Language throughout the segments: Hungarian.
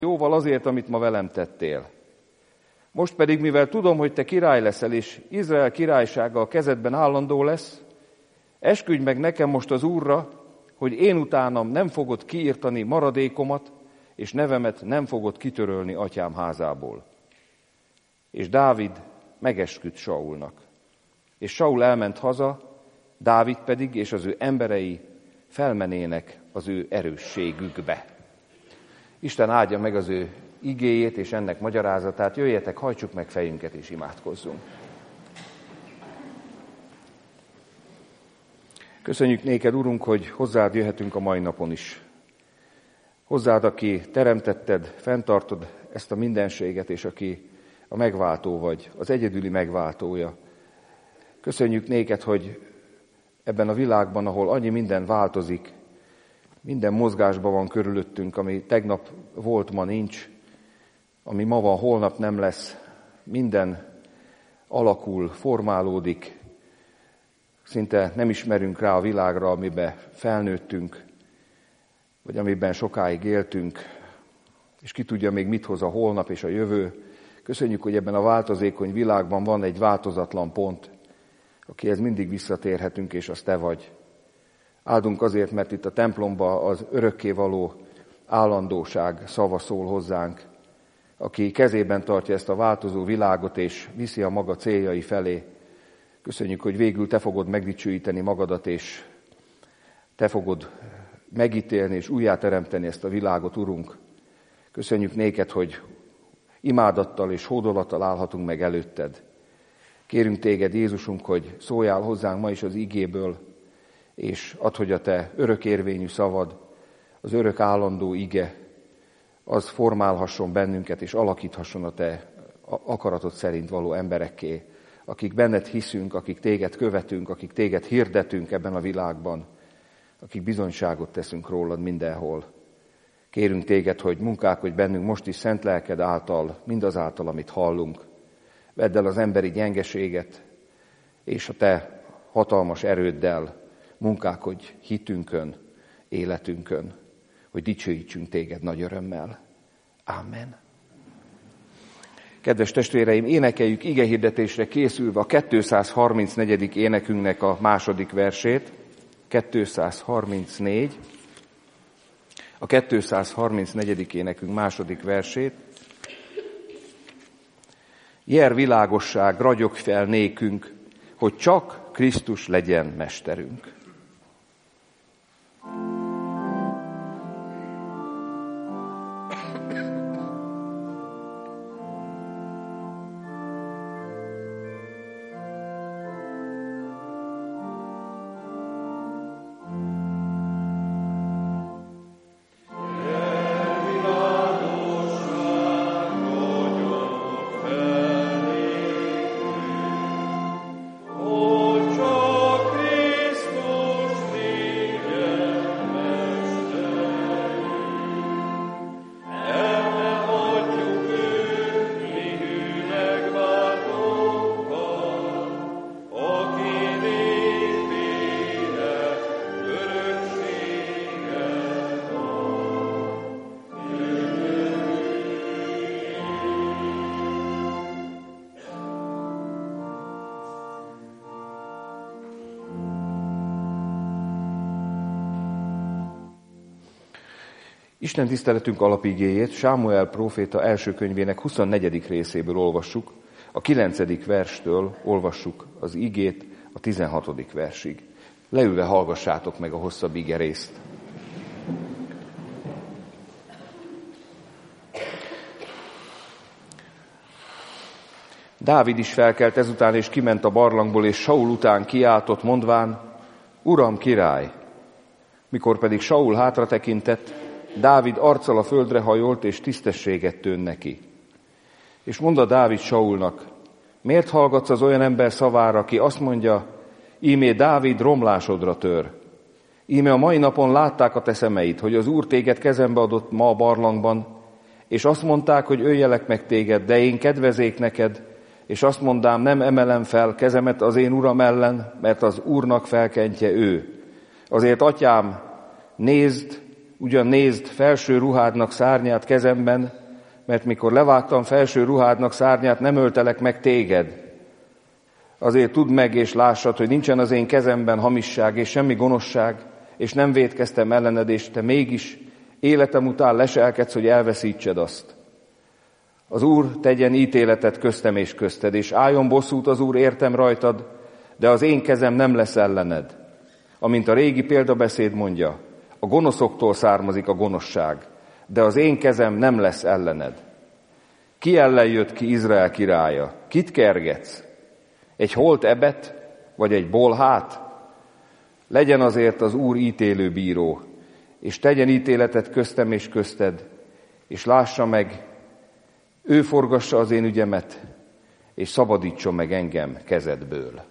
jóval azért, amit ma velem tettél. Most pedig, mivel tudom, hogy te király leszel, és Izrael királysága a kezedben állandó lesz, esküdj meg nekem most az Úrra, hogy én utánam nem fogod kiirtani maradékomat, és nevemet nem fogod kitörölni atyám házából. És Dávid megesküdt Saulnak. És Saul elment haza, Dávid pedig és az ő emberei felmenének az ő erősségükbe. Isten áldja meg az ő igéjét és ennek magyarázatát. Jöjjetek, hajtsuk meg fejünket és imádkozzunk. Köszönjük néked, Urunk, hogy hozzád jöhetünk a mai napon is. Hozzád, aki teremtetted, fenntartod ezt a mindenséget, és aki a megváltó vagy, az egyedüli megváltója. Köszönjük néked, hogy ebben a világban, ahol annyi minden változik, minden mozgásban van körülöttünk, ami tegnap volt, ma nincs, ami ma van, holnap nem lesz, minden alakul, formálódik, szinte nem ismerünk rá a világra, amiben felnőttünk, vagy amiben sokáig éltünk, és ki tudja még mit hoz a holnap és a jövő. Köszönjük, hogy ebben a változékony világban van egy változatlan pont, akihez mindig visszatérhetünk, és az te vagy. Áldunk azért, mert itt a templomban az örökkévaló állandóság szava szól hozzánk, aki kezében tartja ezt a változó világot, és viszi a maga céljai felé. Köszönjük, hogy végül te fogod megdicsőíteni magadat, és te fogod megítélni és újjáteremteni ezt a világot, Urunk. Köszönjük néked, hogy imádattal és hódolattal állhatunk meg előtted. Kérünk téged, Jézusunk, hogy szóljál hozzánk ma is az igéből, és add, hogy a te örökérvényű szavad, az örök állandó ige, az formálhasson bennünket, és alakíthasson a te akaratod szerint való emberekké, akik benned hiszünk, akik téged követünk, akik téged hirdetünk ebben a világban, akik bizonyságot teszünk rólad mindenhol. Kérünk téged, hogy munkálkodj bennünk most is szent lelked által, mindazáltal, amit hallunk. Vedd el az emberi gyengeséget, és a te hatalmas erőddel munkálkodj hitünkön, életünkön, hogy dicsőítsünk téged nagy örömmel. Amen. Kedves testvéreim, énekeljük igehirdetésre készülve a 234. énekünknek a második versét. 234. A 234. énekünk második versét. Jer világosság, ragyog fel nékünk, hogy csak Krisztus legyen mesterünk. Isten tiszteletünk alapigéjét Sámuel próféta első könyvének 24. részéből olvassuk, a 9. verstől olvassuk az igét a 16. versig. Leülve hallgassátok meg a hosszabb ige részt. Dávid is felkelt ezután, és kiment a barlangból, és Saul után kiáltott, mondván, Uram, király! Mikor pedig Saul hátra tekintett, Dávid arccal a földre hajolt, és tisztességet tőn neki. És mondta Dávid Saulnak, miért hallgatsz az olyan ember szavára, aki azt mondja, íme Dávid romlásodra tör. Íme a mai napon látták a te szemeid, hogy az Úr téged kezembe adott ma a barlangban, és azt mondták, hogy öljelek meg téged, de én kedvezék neked, és azt mondám, nem emelem fel kezemet az én uram ellen, mert az Úrnak felkentje ő. Azért, atyám, nézd, Ugyan nézd felső ruhádnak szárnyát kezemben, mert mikor levágtam felső ruhádnak szárnyát, nem öltelek meg téged. Azért tudd meg és lássad, hogy nincsen az én kezemben hamisság és semmi gonoszság, és nem vétkeztem ellened, és te mégis életem után leselkedsz, hogy elveszítsed azt. Az Úr tegyen ítéletet köztem és közted, és álljon bosszút az Úr értem rajtad, de az én kezem nem lesz ellened. Amint a régi példabeszéd mondja, a gonoszoktól származik a gonoszság, de az én kezem nem lesz ellened. Ki ellen jött ki Izrael királya? Kit kergetsz? Egy holt ebet, vagy egy bolhát? Legyen azért az Úr ítélő bíró, és tegyen ítéletet köztem és közted, és lássa meg, ő forgassa az én ügyemet, és szabadítson meg engem kezedből.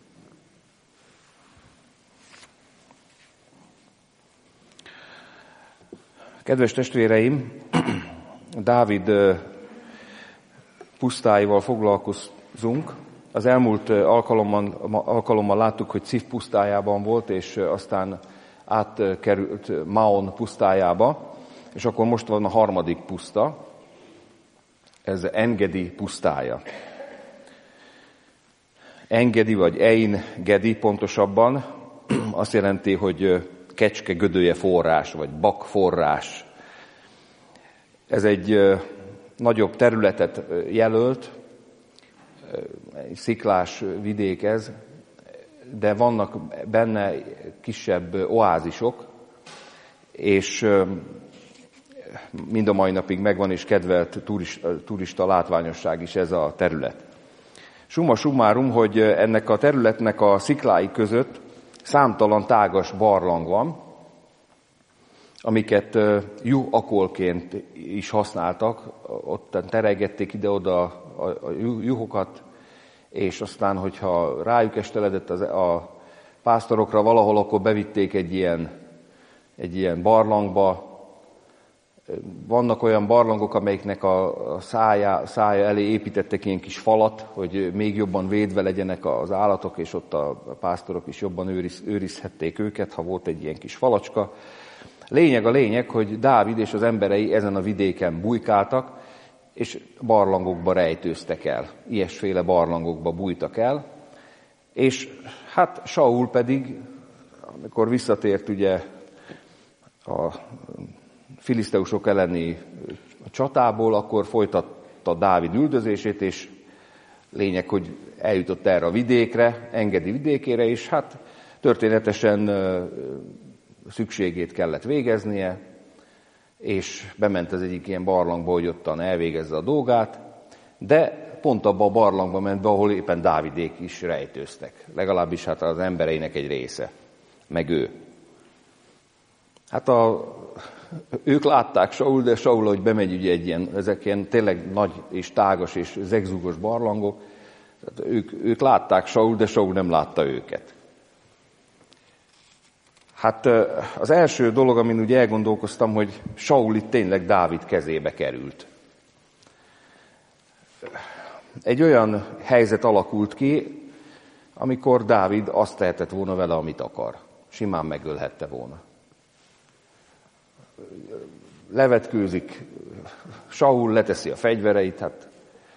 Kedves testvéreim, Dávid pusztáival foglalkozunk. Az elmúlt alkalommal láttuk, hogy Cif pusztájában volt, és aztán átkerült Maon pusztájába, és akkor most van a harmadik puszta, ez Engedi pusztája. Engedi, vagy Ein-gedi pontosabban, azt jelenti, hogy kecske gödője forrás, vagy bak forrás. Ez egy nagyobb területet jelölt, egy sziklás vidék ez, de vannak benne kisebb oázisok, és mind a mai napig megvan és kedvelt turista látványosság is ez a terület. Summa summarum, hogy ennek a területnek a sziklái között számtalan tágas barlang van, amiket juhakolként is használtak, ott teregették ide-oda a juhokat, és aztán, hogyha rájuk esteledett a pásztorokra valahol, akkor bevitték egy ilyen barlangba. Vannak olyan barlangok, amelyiknek a szája elé építettek ilyen kis falat, hogy még jobban védve legyenek az állatok, és ott a pásztorok is jobban őrizhették őket, ha volt egy ilyen kis falacska. A lényeg, hogy Dávid és az emberei ezen a vidéken bujkáltak, és barlangokba rejtőztek el. Ilyesféle barlangokba bújtak el. És hát Saul pedig, amikor visszatért ugye a filiszteusok elleni csatából, akkor folytatta Dávid üldözését, és lényeg, hogy eljutott erre a vidékre, Engedi vidékére, és hát történetesen szükségét kellett végeznie, és bement az egyik ilyen barlangba, hogy ottan elvégezze a dolgát, de pont abba a barlangba ment be, ahol éppen Dávidék is rejtőztek. Legalábbis hát az embereinek egy része, meg ő. Hát ők látták Saul, de Saul, hogy bemegy ugye ezek ilyen tényleg nagy és tágas és zegzugos barlangok, tehát ők látták Saul, de Saul nem látta őket. Hát az első dolog, amin ugye elgondolkoztam, hogy Saul itt tényleg Dávid kezébe került. Egy olyan helyzet alakult ki, amikor Dávid azt tehetett volna vele, amit akar. Simán megölhette volna. Levetkőzik, Saul leteszi a fegyvereit, hát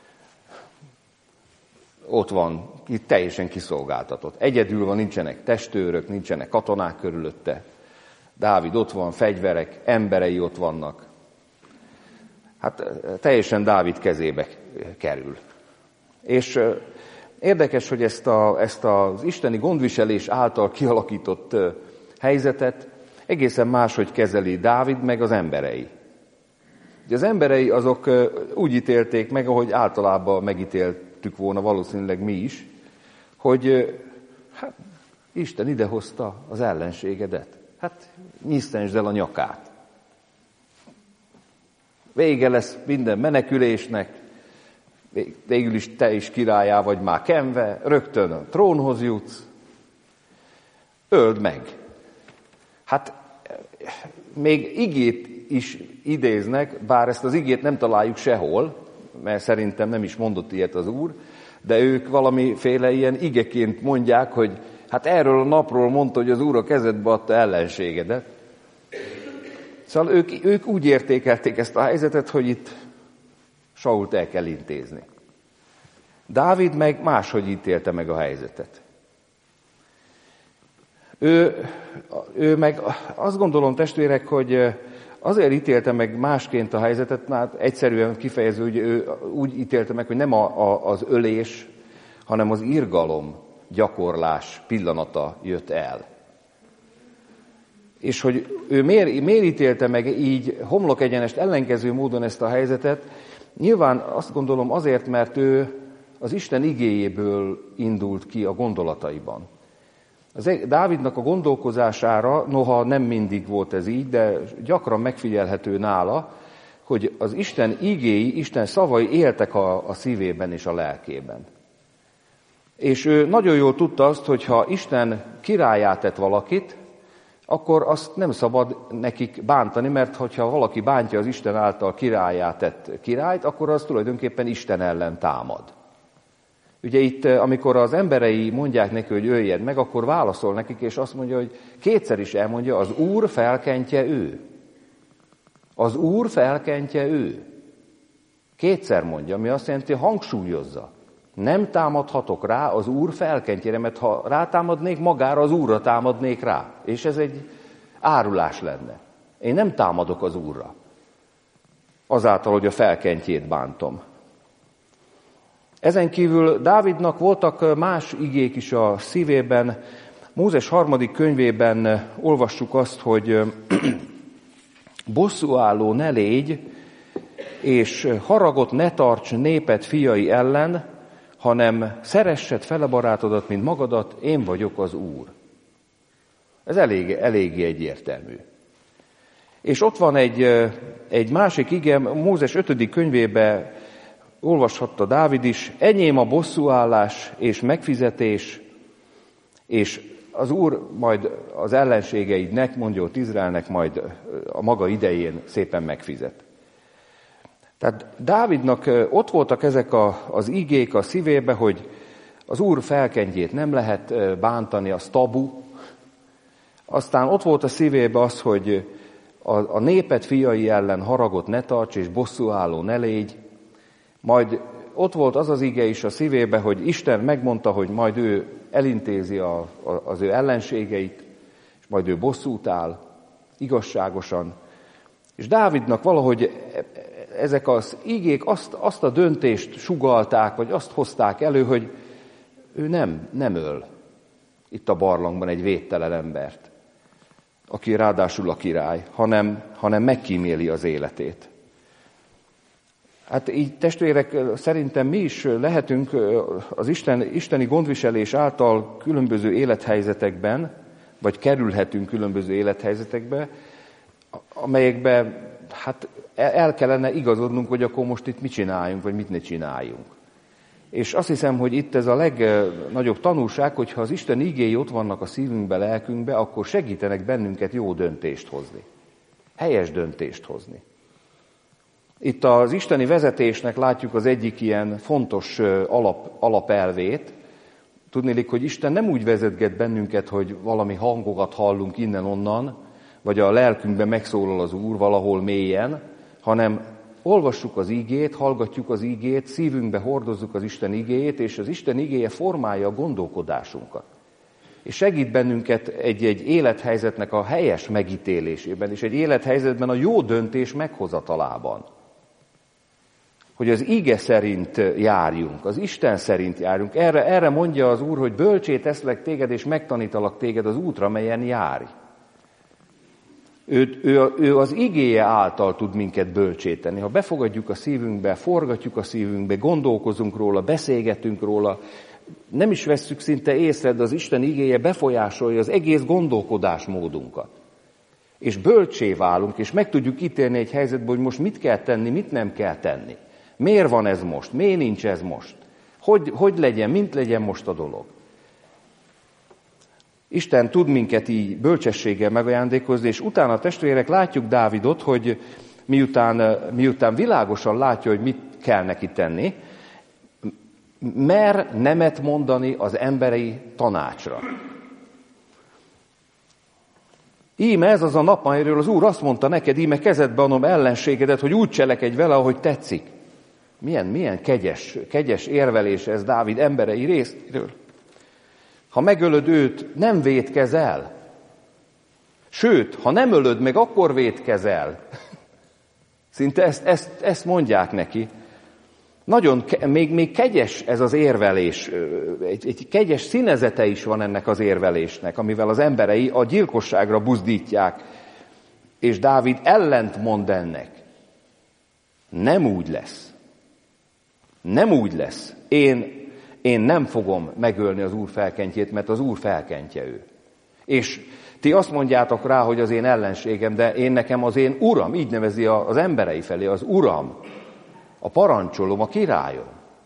ott van, teljesen kiszolgáltatott. Egyedül van, nincsenek testőrök, nincsenek katonák körülötte. Dávid ott van, fegyverek, emberei ott vannak. Hát teljesen Dávid kezébe kerül. És érdekes, hogy ezt az isteni gondviselés által kialakított helyzetet egészen máshogy kezeli Dávid meg az emberei. Ugye az emberei azok úgy ítélték meg, ahogy általában megítéltük volna valószínűleg mi is, hogy hát Isten idehozta az ellenségedet. Hát nyisztensd el a nyakát. Vége lesz minden menekülésnek, végül is te is királyá vagy már kenve, rögtön a trónhoz jutsz, öld meg. Hát még igét is idéznek, bár ezt az igét nem találjuk sehol, mert szerintem nem is mondott ilyet az Úr, de ők valamiféle ilyen igeként mondják, hogy hát erről a napról mondta, hogy az Úr a kezedbe adta ellenségedet. Szóval ők úgy értékelték ezt a helyzetet, hogy itt Sault el kell intézni. Dávid meg máshogy ítélte meg a helyzetet. Ő meg azt gondolom, testvérek, hogy azért ítélte meg másként a helyzetet, mert egyszerűen kifejező, hogy ő úgy ítélte meg, hogy nem az ölés, hanem az irgalom gyakorlás pillanata jött el. És hogy ő miért ítélte meg így homlok egyenest ellenkező módon ezt a helyzetet, nyilván azt gondolom azért, mert ő az Isten igéjéből indult ki a gondolataiban. Dávidnak a gondolkozására, noha nem mindig volt ez így, de gyakran megfigyelhető nála, hogy az Isten igéi, Isten szavai éltek a szívében és a lelkében. És ő nagyon jól tudta azt, hogy ha Isten királlyá tett valakit, akkor azt nem szabad nekik bántani, mert hogyha valaki bántja az Isten által királlyá tett királyt, akkor az tulajdonképpen Isten ellen támad. Ugye itt, amikor az emberei mondják neki, hogy öljen meg, akkor válaszol nekik, és azt mondja, hogy kétszer is elmondja, az Úr felkentje ő. Az Úr felkentje ő. Kétszer mondja, ami azt jelenti, hangsúlyozza. Nem támadhatok rá, az Úr felkentjére, mert ha rátámadnék, magára az Úrra támadnék rá. És ez egy árulás lenne. Én nem támadok az Úrra. Azáltal, hogy a felkentjét bántom. Ezen kívül Dávidnak voltak más igék is a szívében. Mózes 3. könyvében olvassuk azt, hogy bosszúálló ne légy, és haragot ne tarts néped fiai ellen, hanem szeressed fele barátodat, mint magadat, én vagyok az Úr. Ez eléggé egyértelmű. És ott van egy másik ige, Mózes 5. könyvébe olvashatta Dávid is, enyém a bosszúállás és megfizetés, és az Úr majd az ellenségeidnek, mondja ott Izraelnek, majd a maga idején szépen megfizet. Tehát Dávidnak ott voltak ezek az igék a szívébe, hogy az Úr felkentjét nem lehet bántani, az tabu. Aztán ott volt a szívébe az, hogy a néped fiai ellen haragot ne tarts, és bosszúálló ne légy. Majd ott volt az az ige is a szívébe, hogy Isten megmondta, hogy majd ő elintézi az ő ellenségeit, és majd ő bosszút áll, igazságosan. És Dávidnak valahogy ezek az igék azt a döntést sugallták, vagy azt hozták elő, hogy ő nem öl itt a barlangban egy védtelen embert, aki ráadásul a király, hanem megkíméli az életét. Hát így testvérek, szerintem mi is lehetünk az isteni gondviselés által különböző élethelyzetekben, vagy kerülhetünk különböző élethelyzetekbe, amelyekben hát el kellene igazodnunk, hogy akkor most itt mit csináljunk, vagy mit ne csináljunk. És azt hiszem, hogy itt ez a legnagyobb tanulság, hogyha az Isten igéi ott vannak a szívünkbe, lelkünkbe, akkor segítenek bennünket jó döntést hozni. Helyes döntést hozni. Itt az isteni vezetésnek látjuk az egyik ilyen fontos alapelvét. Tudniillik, hogy Isten nem úgy vezetget bennünket, hogy valami hangokat hallunk innen-onnan, vagy a lelkünkben megszólal az Úr valahol mélyen, hanem olvassuk az igét, hallgatjuk az igét, szívünkbe hordozzuk az Isten igéjét, és az Isten igéje formálja a gondolkodásunkat. És segít bennünket egy élethelyzetnek a helyes megítélésében, és egy élethelyzetben a jó döntés meghozatalában. Hogy az ige szerint járjunk, az Isten szerint járjunk. Erre mondja az Úr, hogy bölcsé teszlek téged, és megtanítalak téged az útra, melyen járj. Ő az igéje által tud minket bölcsíteni. Ha befogadjuk a szívünkbe, forgatjuk a szívünkbe, gondolkozunk róla, beszélgetünk róla, nem is vesszük szinte észre, de az Isten igéje befolyásolja az egész gondolkodásmódunkat. És bölcsé válunk, és meg tudjuk ítélni egy helyzetben, hogy most mit kell tenni, mit nem kell tenni. Miért van ez most? Miért nincs ez most? Hogy legyen, mint legyen most a dolog? Isten tud minket így bölcsességgel megajándékozni, és utána testvérek látjuk Dávidot, hogy miután világosan látja, hogy mit kell neki tenni, mer nemet mondani az emberi tanácsra. Íme ez az a nap, amelyről az Úr azt mondta neked, íme kezedbe adom ellenségedet, hogy úgy cselekedj vele, ahogy tetszik. Milyen kegyes érvelés ez Dávid emberei részéről. Ha megölöd őt, nem vétkezel. Sőt, ha nem ölöd meg, akkor vétkezel. Szinte ezt mondják neki. Nagyon, még kegyes ez az érvelés, egy kegyes színezete is van ennek az érvelésnek, amivel az emberei a gyilkosságra buzdítják, és Dávid ellent mond ennek. Nem úgy lesz. Nem úgy lesz. Én nem fogom megölni az Úr felkentjét, mert az Úr felkentje ő. És ti azt mondjátok rá, hogy az én ellenségem, de nekem az én uram, így nevezi az emberei felé, az uram, a parancsolom, a királyom.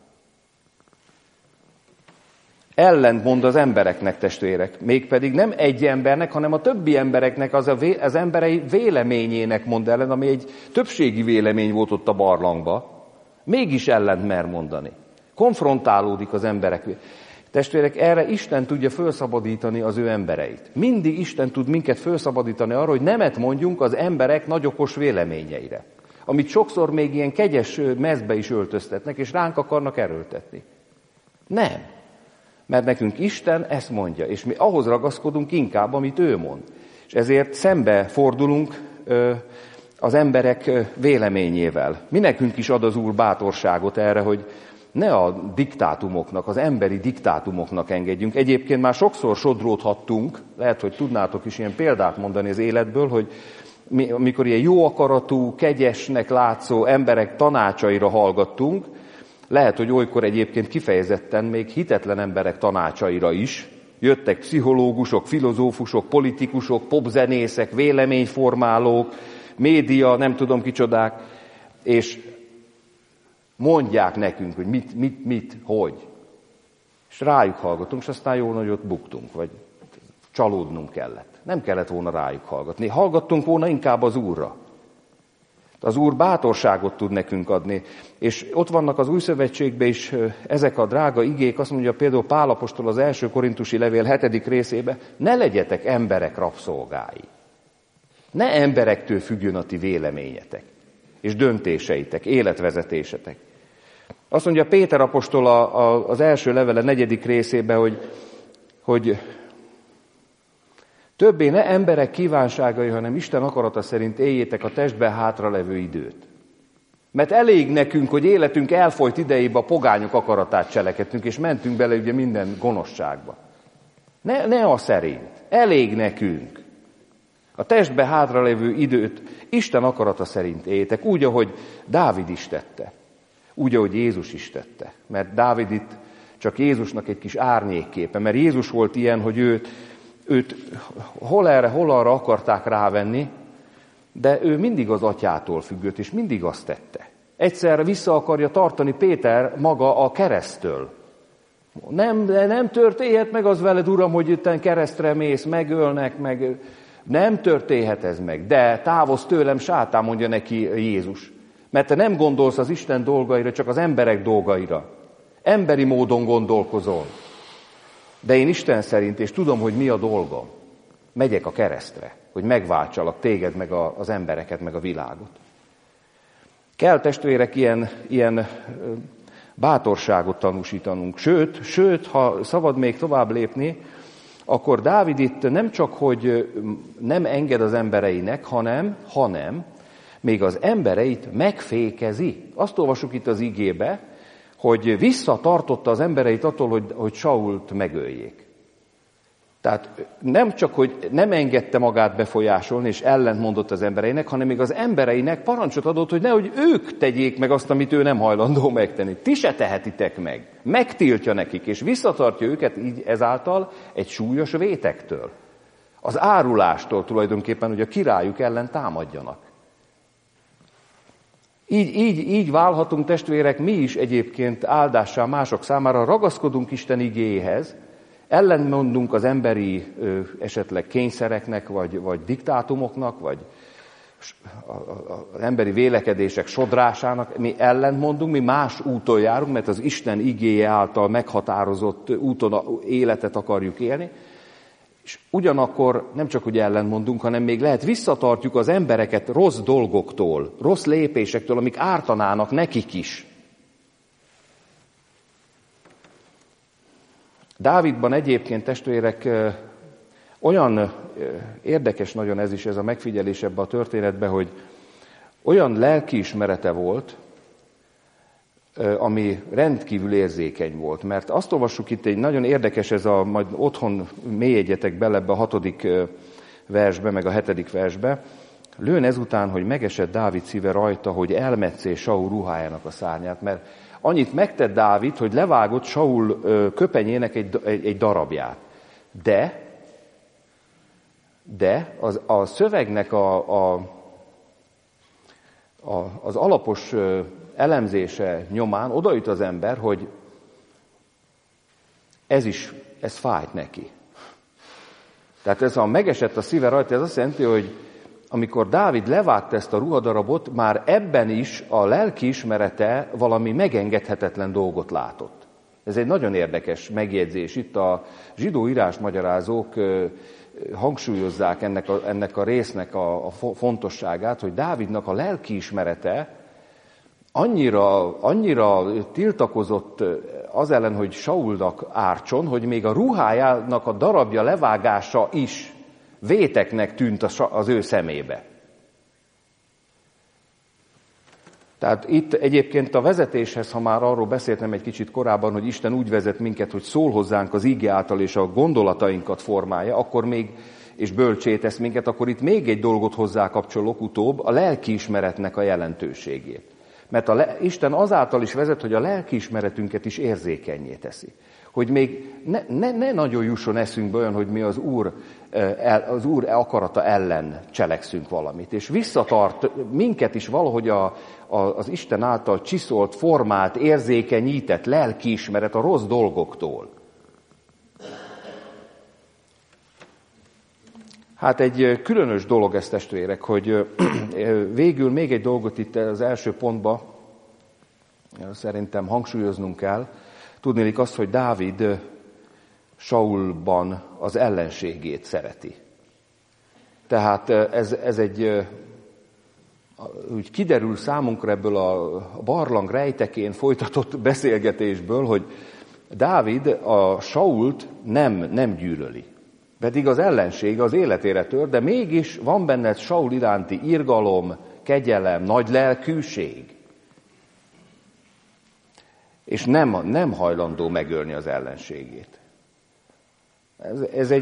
Ellent mond az embereknek, testvérek, mégpedig nem egy embernek, hanem a többi embereknek, az emberei véleményének mond ellen, ami egy többségi vélemény volt ott a barlangba. Mégis ellent mer mondani. Konfrontálódik az emberek. Testvérek, erre Isten tudja felszabadítani az ő embereit. Mindig Isten tud minket felszabadítani arra, hogy nemet mondjunk az emberek nagyokos véleményeire, amit sokszor még ilyen kegyes mezbe is öltöztetnek, és ránk akarnak erőltetni. Nem. Mert nekünk Isten ezt mondja, és mi ahhoz ragaszkodunk inkább, amit ő mond. És ezért szembe fordulunk az emberek véleményével. Mi nekünk is ad az Úr bátorságot erre, hogy ne a diktátumoknak, az emberi diktátumoknak engedjünk. Egyébként már sokszor sodródhattunk, lehet, hogy tudnátok is ilyen példát mondani az életből, hogy amikor ilyen jó akaratú, kegyesnek látszó emberek tanácsaira hallgattunk, lehet, hogy olykor egyébként kifejezetten még hitetlen emberek tanácsaira is. Jöttek pszichológusok, filozófusok, politikusok, popzenészek, véleményformálók, média, nem tudom kicsodák, és mondják nekünk, hogy mit, hogy. És rájuk hallgatunk, és aztán jó nagyot buktunk, vagy csalódnunk kellett. Nem kellett volna rájuk hallgatni. Hallgattunk volna inkább az Úrra. Az Úr bátorságot tud nekünk adni. És ott vannak az Új Szövetségben is ezek a drága igék, azt mondja például Pál apostol az 1. Korintusi levél 7. részében, ne legyetek emberek rabszolgái. Ne emberektől függjön a ti véleményetek, és döntéseitek, életvezetésetek. Azt mondja Péter apostol az első levele 4. részében, hogy többé ne emberek kívánságai, hanem Isten akarata szerint éljétek a testben hátralevő időt. Mert elég nekünk, hogy életünk elfolyt idejében a pogányok akaratát cselekedtünk, és mentünk bele ugye minden gonoszságba. Ne a szerint. Elég nekünk. A testben hátralevő időt Isten akarata szerint éljétek, úgy, ahogy Dávid is tette. Úgy, ahogy Jézus is tette. Mert Dávid itt csak Jézusnak egy kis árnyékképe. Mert Jézus volt ilyen, hogy őt hol erre, hol arra akarták rávenni, de ő mindig az atyától függött, és mindig azt tette. Egyszerre vissza akarja tartani Péter maga a kereszttől. Nem történhet meg az veled, Uram, hogy itt keresztre mész, megölnek, meg nem történhet ez meg. De távozz tőlem, sátán, mondja neki Jézus. Mert te nem gondolsz az Isten dolgaira, csak az emberek dolgaira. Emberi módon gondolkozol. De én Isten szerint, és tudom, hogy mi a dolgom, megyek a keresztre, hogy megváltsalak téged, meg az embereket, meg a világot. Kell, testvérek, ilyen bátorságot tanúsítanunk. Sőt, ha szabad még tovább lépni, akkor Dávid itt nem csak, hogy nem enged az embereinek, hanem még az embereit megfékezi. Azt olvasjuk itt az igébe, hogy visszatartotta az embereit attól, hogy Sault megöljék. Tehát nem csak, hogy nem engedte magát befolyásolni, és ellentmondott az embereinek, hanem még az embereinek parancsot adott, hogy nehogy ők tegyék meg azt, amit ő nem hajlandó megtenni. Ti se tehetitek meg. Megtiltja nekik, és visszatartja őket így ezáltal egy súlyos vétektől. Az árulástól tulajdonképpen, hogy a királyuk ellen támadjanak. Így válhatunk, testvérek, mi is egyébként áldássá mások számára, ragaszkodunk Isten igéjéhez, ellentmondunk az emberi esetleg kényszereknek, vagy diktátumoknak, vagy az emberi vélekedések sodrásának, mi ellentmondunk, mi más úton járunk, mert az Isten igéje által meghatározott úton életet akarjuk élni, És ugyanakkor nem csak, hogy ellentmondunk, hanem még lehet visszatartjuk az embereket rossz dolgoktól, rossz lépésektől, amik ártanának nekik is. Dávidban egyébként, testvérek, olyan érdekes nagyon ez a megfigyelés ebbe a történetbe, hogy olyan lelkiismerete volt, ami rendkívül érzékeny volt. Mert azt olvassuk itt, egy nagyon érdekes majd otthon mélyegyetek bele ebbe a 6. versbe, meg a 7. versbe. Lőn ezután, hogy megesett Dávid szíve rajta, hogy elmetszé Saul ruhájának a szárnyát, mert annyit megtett Dávid, hogy levágott Saul köpenyének egy darabját. De a szövegnek az alapos elemzése nyomán odaüt az ember, hogy ez fájt neki. Tehát ez a megesett a szíve rajta, ez azt jelenti, hogy amikor Dávid levágta ezt a ruhadarabot, már ebben is a lelkiismerete valami megengedhetetlen dolgot látott. Ez egy nagyon érdekes megjegyzés. Itt a zsidó írásmagyarázók hangsúlyozzák ennek a résznek a fontosságát, hogy Dávidnak a lelkiismerete annyira tiltakozott az ellen, hogy Saulnak ártson, hogy még a ruhájának a darabja levágása is véteknek tűnt az ő szemébe. Tehát itt egyébként a vezetéshez, ha már arról beszéltem egy kicsit korábban, hogy Isten úgy vezet minket, hogy szól hozzánk az íge által és a gondolatainkat formálja, akkor még, és bölcsé tesz minket, akkor itt még egy dolgot hozzákapcsolok utóbb, a lelkiismeretnek a jelentőségét. Mert Isten azáltal is vezet, hogy a lelkiismeretünket is érzékennyé teszi. Hogy még ne nagyon jusson eszünkbe olyan, hogy mi az Úr akarata ellen cselekszünk valamit. És visszatart minket is valahogy az Isten által csiszolt, formált, érzékenyített lelkiismeret a rossz dolgoktól. Hát egy különös dolog ez, testvérek, hogy végül még egy dolgot itt az első pontban szerintem hangsúlyoznunk kell. Tudnélik azt, hogy Dávid Saulban az ellenségét szereti. Tehát ez úgy kiderül számunkra ebből a barlang rejtekén folytatott beszélgetésből, hogy Dávid a Sault nem gyűlöli. Pedig az ellenség az életére tör, de mégis van benne Saul iránti irgalom, kegyelem, nagy lelkűség. És nem hajlandó megölni az ellenségét. Ez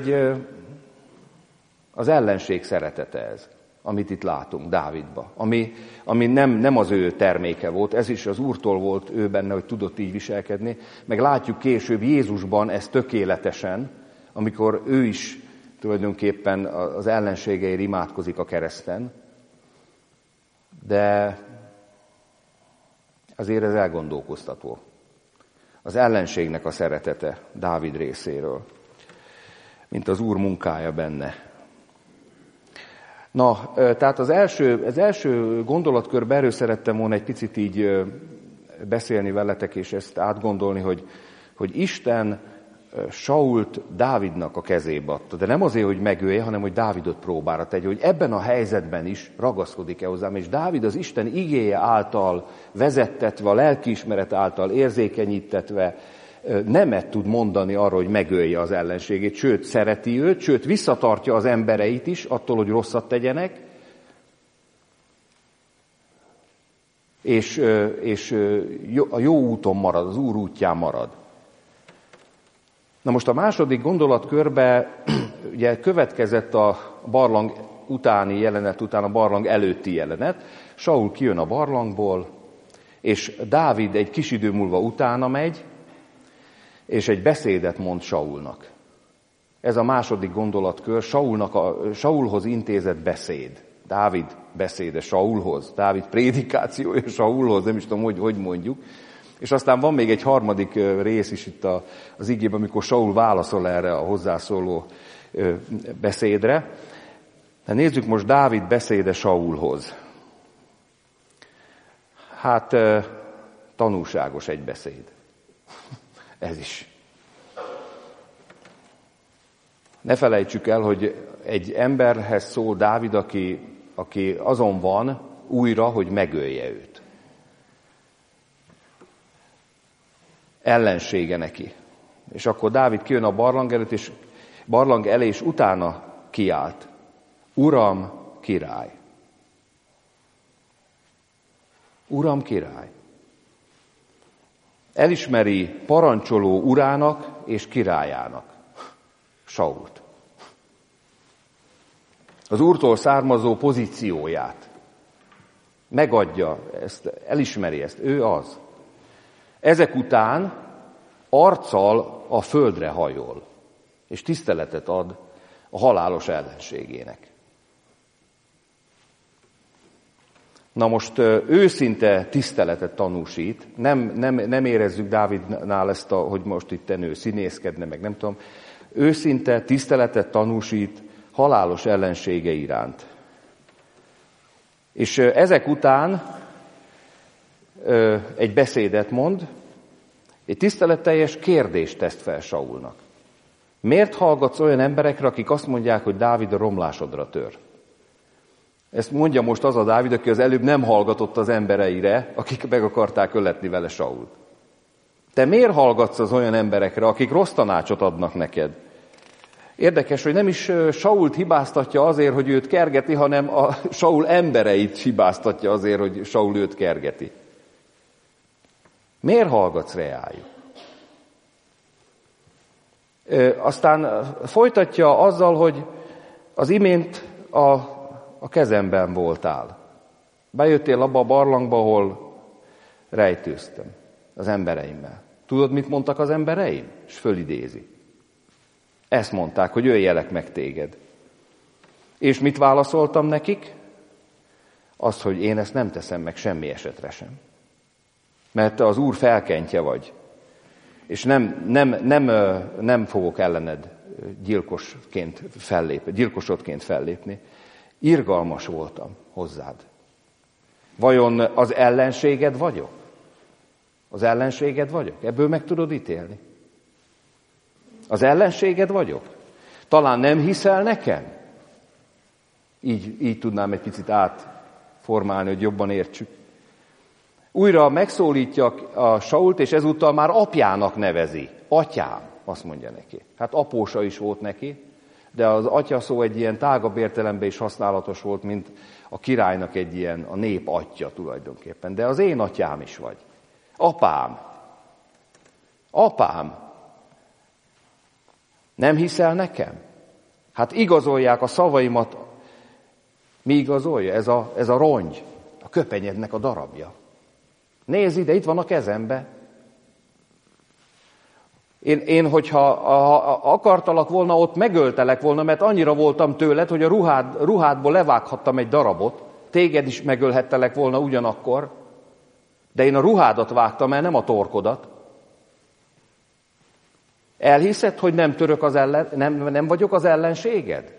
az ellenség szeretete ez, amit itt látunk Dávidba. Ami nem az ő terméke volt, ez is az Úrtól volt ő benne, hogy tudott így viselkedni. Meg látjuk később Jézusban ezt tökéletesen, amikor ő is tulajdonképpen az ellenségeért imádkozik a kereszten. De azért ez elgondolkoztató. Az ellenségnek a szeretete Dávid részéről, mint az Úr munkája benne. Na, tehát az első gondolatkörben erről szerettem volna egy picit így beszélni veletek, és ezt átgondolni, hogy Isten Sault Dávidnak a kezébe adta. De nem azért, hogy megölje, hanem hogy Dávidot próbára tegye, hogy ebben a helyzetben is ragaszkodik-e hozzám. És Dávid az Isten igéje által vezettetve, a lelkiismeret által érzékenyítetve nemet tud mondani arra, hogy megölje az ellenségét. Sőt, szereti őt, sőt, visszatartja az embereit is attól, hogy rosszat tegyenek. És a jó úton marad, az Úr útján marad. Na most a második gondolatkörbe ugye következett a barlang utáni jelenet után a barlang előtti jelenet. Saul kijön a barlangból, és Dávid egy kis idő múlva utána megy, és egy beszédet mond Saulnak. Ez a második gondolatkör, Saulhoz intézett beszéd. Dávid beszéde Saulhoz, Dávid prédikációja Saulhoz, nem is tudom, hogy mondjuk. És aztán van még egy harmadik rész is itt az igében, amikor Saul válaszol erre a hozzászóló beszédre. De nézzük most Dávid beszéde Saulhoz. Hát tanulságos egy beszéd. Ez is. Ne felejtsük el, hogy egy emberhez szól Dávid, aki azon van újra, hogy megölje őt. Ellensége neki. És akkor Dávid kijön a barlang elé, és utána kiált. Uram, király! Uram, király! Elismeri parancsoló urának és királyának Sault. Az Úrtól származó pozícióját megadja, elismeri ezt, ő az. Ezek után arccal a földre hajol, és tiszteletet ad a halálos ellenségének. Na most őszinte tiszteletet tanúsít, nem érezzük Dávidnál ezt, hogy most itt ő színészkedne, meg nem tudom, őszinte tiszteletet tanúsít halálos ellensége iránt. És ezek után egy beszédet mond, egy tiszteletteljes kérdést tesz fel Saulnak. Miért hallgatsz olyan emberekre, akik azt mondják, hogy Dávid a romlásodra tör? Ezt mondja most az a Dávid, aki az előbb nem hallgatott az embereire, akik meg akarták öletni vele Sault. Te miért hallgatsz az olyan emberekre, akik rossz tanácsot adnak neked? Érdekes, hogy nem is Sault hibáztatja azért, hogy őt kergeti, hanem a Saul embereit hibáztatja azért, hogy Saul őt kergeti. Miért hallgatsz reájuk? Aztán folytatja azzal, hogy az imént a kezemben voltál. Bejöttél abba a barlangba, ahol rejtőztem az embereimmel. Tudod, mit mondtak az embereim? És fölidézi. Ezt mondták, hogy öljelek meg téged. És mit válaszoltam nekik? Azt, hogy én ezt nem teszem meg semmi esetre sem. Mert te az Úr felkentje vagy. És nem fogok ellened gyilkosodként fellépni. Irgalmas voltam hozzád. Vajon az ellenséged vagyok? Az ellenséged vagyok? Ebből meg tudod ítélni? Az ellenséged vagyok? Talán nem hiszel nekem? Így tudnám egy picit átformálni, hogy jobban értsük. Újra megszólítja a Sault, és ezúttal már apjának nevezi. Atyám, azt mondja neki. Hát apósa is volt neki, de az atya szó egy ilyen tágabb értelemben is használatos volt, mint a királynak egy ilyen, a nép atya tulajdonképpen. De az én atyám is vagy. Apám. Apám. Nem hiszel nekem? Hát igazolják a szavaimat. Mi igazolja? Ez a rongy, a köpenyednek a darabja. Nézd ide, itt van a kezembe. Én hogyha akartalak volna, ott megöltelek volna, mert annyira voltam tőled, hogy a ruhádból levághattam egy darabot, téged is megölhettelek volna ugyanakkor, de én a ruhádat vágtam el, nem a torkodat. Elhiszed, hogy nem török nem vagyok az ellenséged?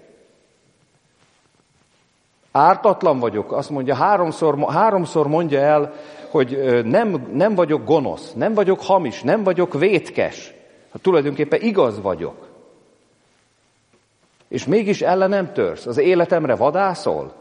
Ártatlan vagyok, azt mondja, háromszor mondja el, hogy nem vagyok gonosz, nem vagyok hamis, nem vagyok vétkes. Hát tulajdonképpen igaz vagyok. És mégis ellenem törsz, az életemre vadászol.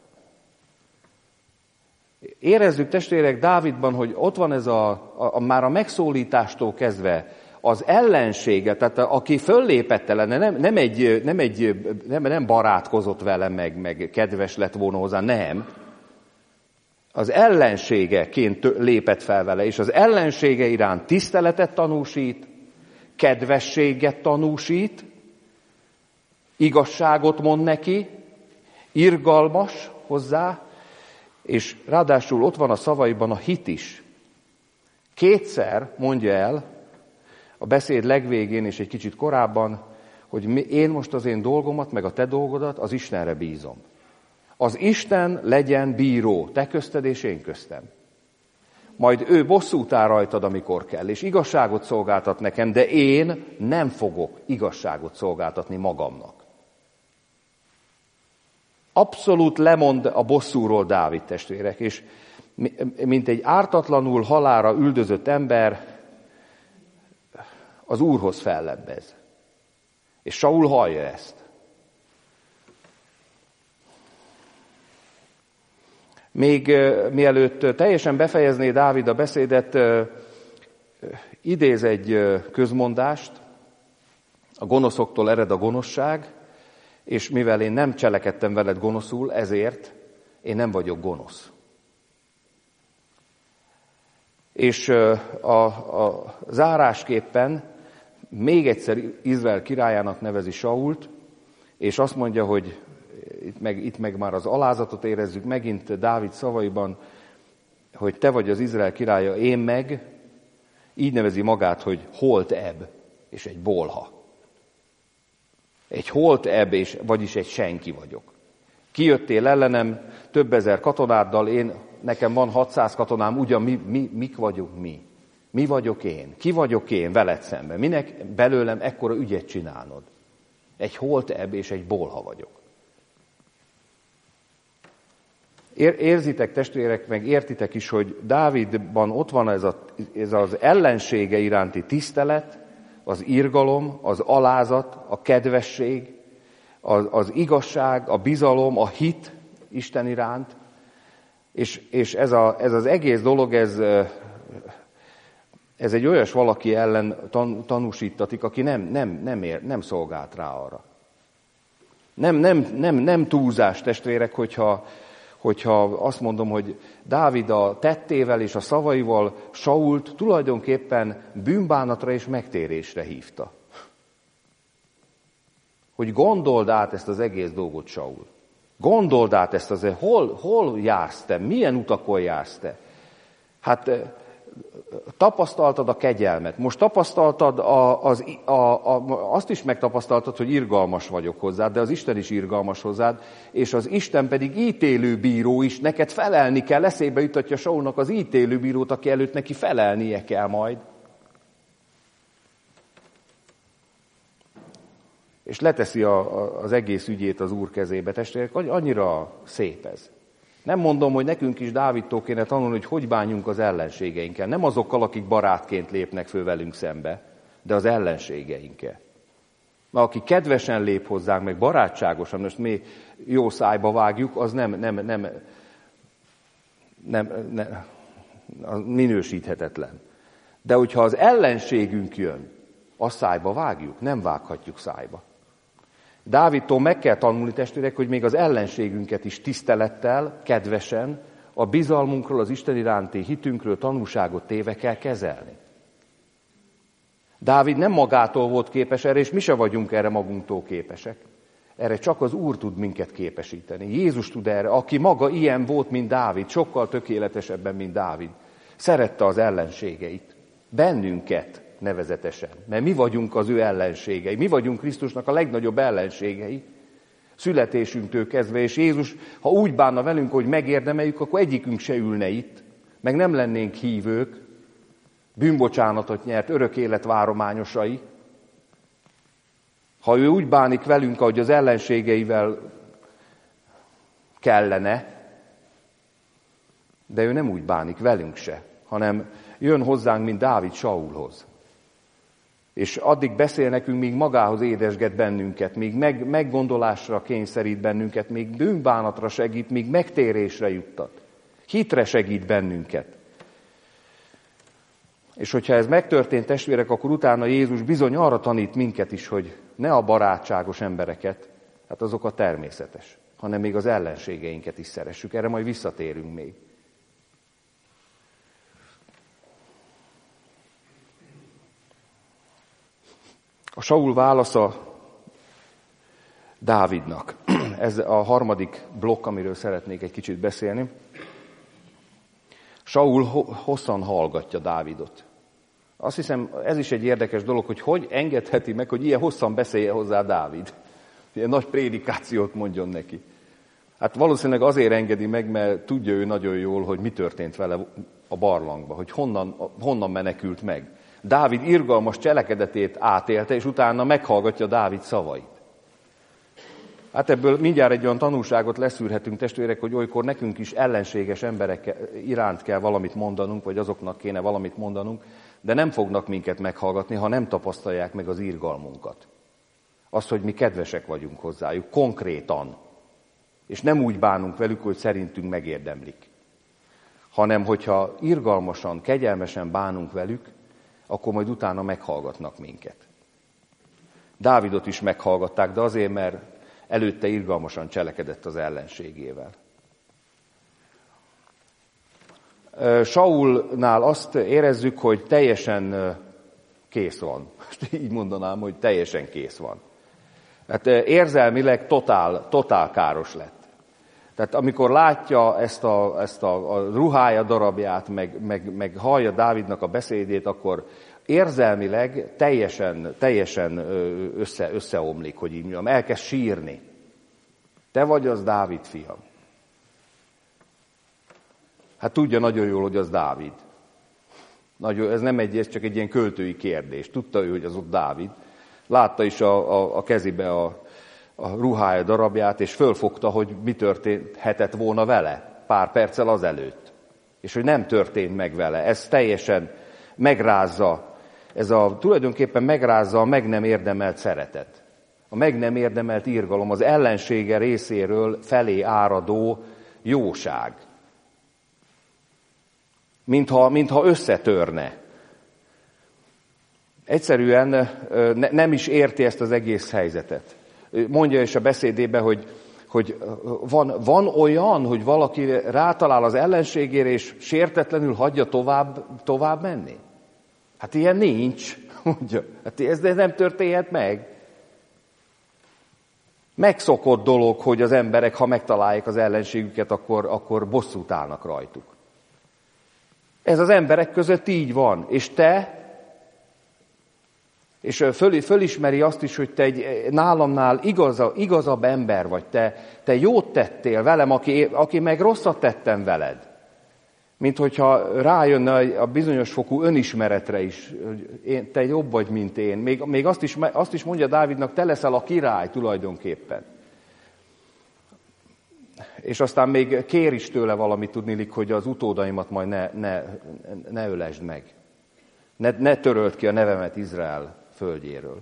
Érezzük, testvérek, Dávidban, hogy ott van ez már a megszólítástól kezdve az ellensége, tehát aki föllépett ellene, nem barátkozott vele, meg kedves lett volna hozzá, nem. Az ellenségeként lépett fel vele, és az ellensége iránt tiszteletet tanúsít, kedvességet tanúsít, igazságot mond neki, irgalmas hozzá, és ráadásul ott van a szavaiban a hit is. Kétszer mondja el a beszéd legvégén és egy kicsit korábban, hogy én most az én dolgomat, meg a te dolgodat az Istenre bízom. Az Isten legyen bíró, te közted és én köztem. Majd ő bosszút áll rajtad, amikor kell, és igazságot szolgáltat nekem, de én nem fogok igazságot szolgáltatni magamnak. Abszolút lemond a bosszúról Dávid, testvérek, és mint egy ártatlanul halálra üldözött ember az Úrhoz fellebbez. És Saul hallja ezt. Még mielőtt teljesen befejezné Dávid a beszédet, idéz egy közmondást, a gonoszoktól ered a gonoszság, és mivel én nem cselekedtem veled gonoszul, ezért én nem vagyok gonosz. És a zárásképpen még egyszer Izrael királyának nevezi Sault, és azt mondja, hogy itt meg már az alázatot érezzük megint Dávid szavaiban, hogy te vagy az Izrael királya, én meg, így nevezi magát, hogy holt-eb, és egy bolha. Egy holt-eb, vagyis egy senki vagyok. Kijöttél ellenem több ezer katonáddal, nekem van 600 katonám, ugyan mik vagyunk mi? Mi vagyok én? Ki vagyok én veled szemben? Minek belőlem ekkora ügyet csinálnod? Egy holt-eb és egy bolha vagyok. Érzitek, testvérek, meg értitek is, hogy Dávidban ott van ez az ellensége iránti tisztelet, az irgalom, az alázat, a kedvesség, az igazság, a bizalom, a hit Isten iránt, és ez az egész dolog, ez egy olyas valaki ellen tanúsítatik, aki nem szolgált rá arra. Nem túlzás, testvérek, hogyha azt mondom, hogy Dávid a tettével és a szavaival Sault tulajdonképpen bűnbánatra és megtérésre hívta. Hogy gondold át ezt az egész dolgot, Saul. Gondold át ezt azért, hol jársz te, milyen utakon jársz te. Hát tapasztaltad a kegyelmet, most tapasztaltad azt is megtapasztaltad, hogy irgalmas vagyok hozzád, de az Isten is irgalmas hozzád, és az Isten pedig ítélőbíró is, neked felelni kell, eszébe jutatja Saulnak az ítélőbírót, aki előtt neki felelnie kell majd. És leteszi az egész ügyét az Úr kezébe, testvérek, annyira szép ez. Nem mondom, hogy nekünk is Dávidtól kéne tanulni, hogy bánjunk az ellenségeinkkel. Nem azokkal, akik barátként lépnek föl velünk szembe, de az ellenségeinkkel. Mert aki kedvesen lép hozzánk, meg barátságosan, most mi jó szájba vágjuk, az nem minősíthetetlen. De hogyha az ellenségünk jön, azt szájba vágjuk, nem vághatjuk szájba. Dávidtól meg kell tanulni, testvérek, hogy még az ellenségünket is tisztelettel, kedvesen, a bizalmunkról, az Isten iránti hitünkről tanúságot téve kell kezelni. Dávid nem magától volt képes erre, és mi se vagyunk erre magunktól képesek. Erre csak az Úr tud minket képesíteni. Jézus tud erre, aki maga ilyen volt, mint Dávid, sokkal tökéletesebben, mint Dávid. Szerette az ellenségeit, bennünket nevezetesen, mert mi vagyunk az ő ellenségei, mi vagyunk Krisztusnak a legnagyobb ellenségei, születésünktől kezdve, és Jézus, ha úgy bánna velünk, hogy megérdemeljük, akkor egyikünk se ülne itt, meg nem lennénk hívők, bűnbocsánatot nyert, örök élet várományosai. Ha ő úgy bánik velünk, ahogy az ellenségeivel kellene, de ő nem úgy bánik velünk se, hanem jön hozzánk, mint Dávid Saulhoz. És addig beszél nekünk, míg magához édesget bennünket, míg meggondolásra kényszerít bennünket, míg bűnbánatra segít, míg megtérésre juttat. Hitre segít bennünket. És hogyha ez megtörtént, testvérek, akkor utána Jézus bizony arra tanít minket is, hogy ne a barátságos embereket, hát azok a természetes, hanem még az ellenségeinket is szeressük. Erre majd visszatérünk még. A Saul válasza Dávidnak. Ez a harmadik blokk, amiről szeretnék egy kicsit beszélni. Saul hosszan hallgatja Dávidot. Azt hiszem, ez is egy érdekes dolog, hogy engedheti meg, hogy ilyen hosszan beszélje hozzá Dávid. Ilyen nagy prédikációt mondjon neki. Hát valószínűleg azért engedi meg, mert tudja ő nagyon jól, hogy mi történt vele a barlangba, hogy honnan menekült meg. Dávid irgalmas cselekedetét átélte, és utána meghallgatja Dávid szavait. Hát ebből mindjárt egy olyan tanulságot leszűrhetünk, testvérek, hogy olykor nekünk is ellenséges emberek iránt kell valamit mondanunk, vagy azoknak kéne valamit mondanunk, de nem fognak minket meghallgatni, ha nem tapasztalják meg az irgalmunkat. Az, hogy mi kedvesek vagyunk hozzájuk, konkrétan. És nem úgy bánunk velük, hogy szerintünk megérdemlik. Hanem, hogyha irgalmasan, kegyelmesen bánunk velük, akkor majd utána meghallgatnak minket. Dávidot is meghallgatták, de azért, mert előtte irgalmasan cselekedett az ellenségével. Saulnál azt érezzük, hogy teljesen kész van. Így mondanám, hogy teljesen kész van. Hát érzelmileg totál káros lett. Tehát amikor látja ezt a ruhája darabját, meg hallja Dávidnak a beszédét, akkor érzelmileg teljesen összeomlik, hogy így mondjam, elkezd sírni. Te vagy az Dávid fiam. Hát tudja nagyon jól, hogy az Dávid. Ez nem ez csak egy ilyen költői kérdés. Tudta ő, hogy az ott Dávid. Látta is a kezébe a ruhája darabját, és fölfogta, hogy mi történhetett volna vele pár perccel azelőtt. És hogy nem történt meg vele. Ez teljesen megrázza, tulajdonképpen megrázza a meg nem érdemelt szeretet. A meg nem érdemelt irgalom, az ellensége részéről felé áradó jóság. Mintha összetörne. Egyszerűen nem is érti ezt az egész helyzetet. Mondja is a beszédében, hogy van olyan, hogy valaki rátalál az ellenségére, és sértetlenül hagyja tovább menni? Hát ilyen nincs, mondja. Hát ez nem történhet meg. Megszokott dolog, hogy az emberek, ha megtalálják az ellenségüket, akkor bosszút állnak rajtuk. Ez az emberek között így van. És te, és fölismeri azt is, hogy te egy nálamnál igazabb ember vagy, te jót tettél velem, aki meg rosszat tettem veled. Mint hogyha rájönne a bizonyos fokú önismeretre is, hogy te jobb vagy, mint én. Még azt is mondja Dávidnak, te leszel a király tulajdonképpen. És aztán még kér is tőle valamit, tudniillik, hogy az utódaimat majd ne ölesd meg. Ne töröld ki a nevemet Izrael földjéről.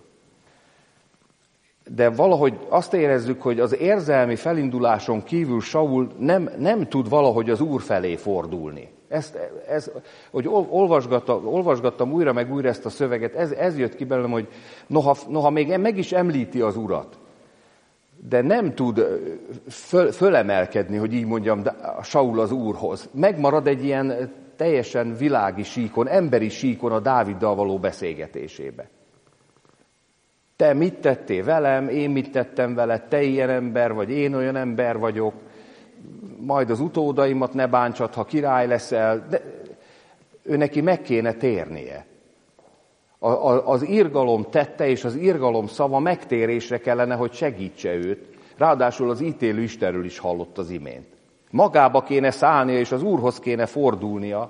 De valahogy azt érezzük, hogy az érzelmi felinduláson kívül Saul nem tud valahogy az Úr felé fordulni. Hogy olvasgattam újra meg újra ezt a szöveget, ez jött ki belőlem, hogy noha még meg is említi az Urat, de nem tud fölemelkedni, hogy így mondjam, Saul az Úrhoz. Megmarad egy ilyen teljesen világi síkon, emberi síkon a Dáviddal való beszélgetésébe. Te mit tettél velem, én mit tettem veled, te ilyen ember vagy, én olyan ember vagyok, majd az utódaimat ne bántsad, ha király leszel, de ő neki meg kéne térnie. Az irgalom tette és az irgalom szava megtérésre kellene, hogy segítse őt. Ráadásul az ítélő Istenről is hallott az imént. Magába kéne szállnia, és az Úrhoz kéne fordulnia.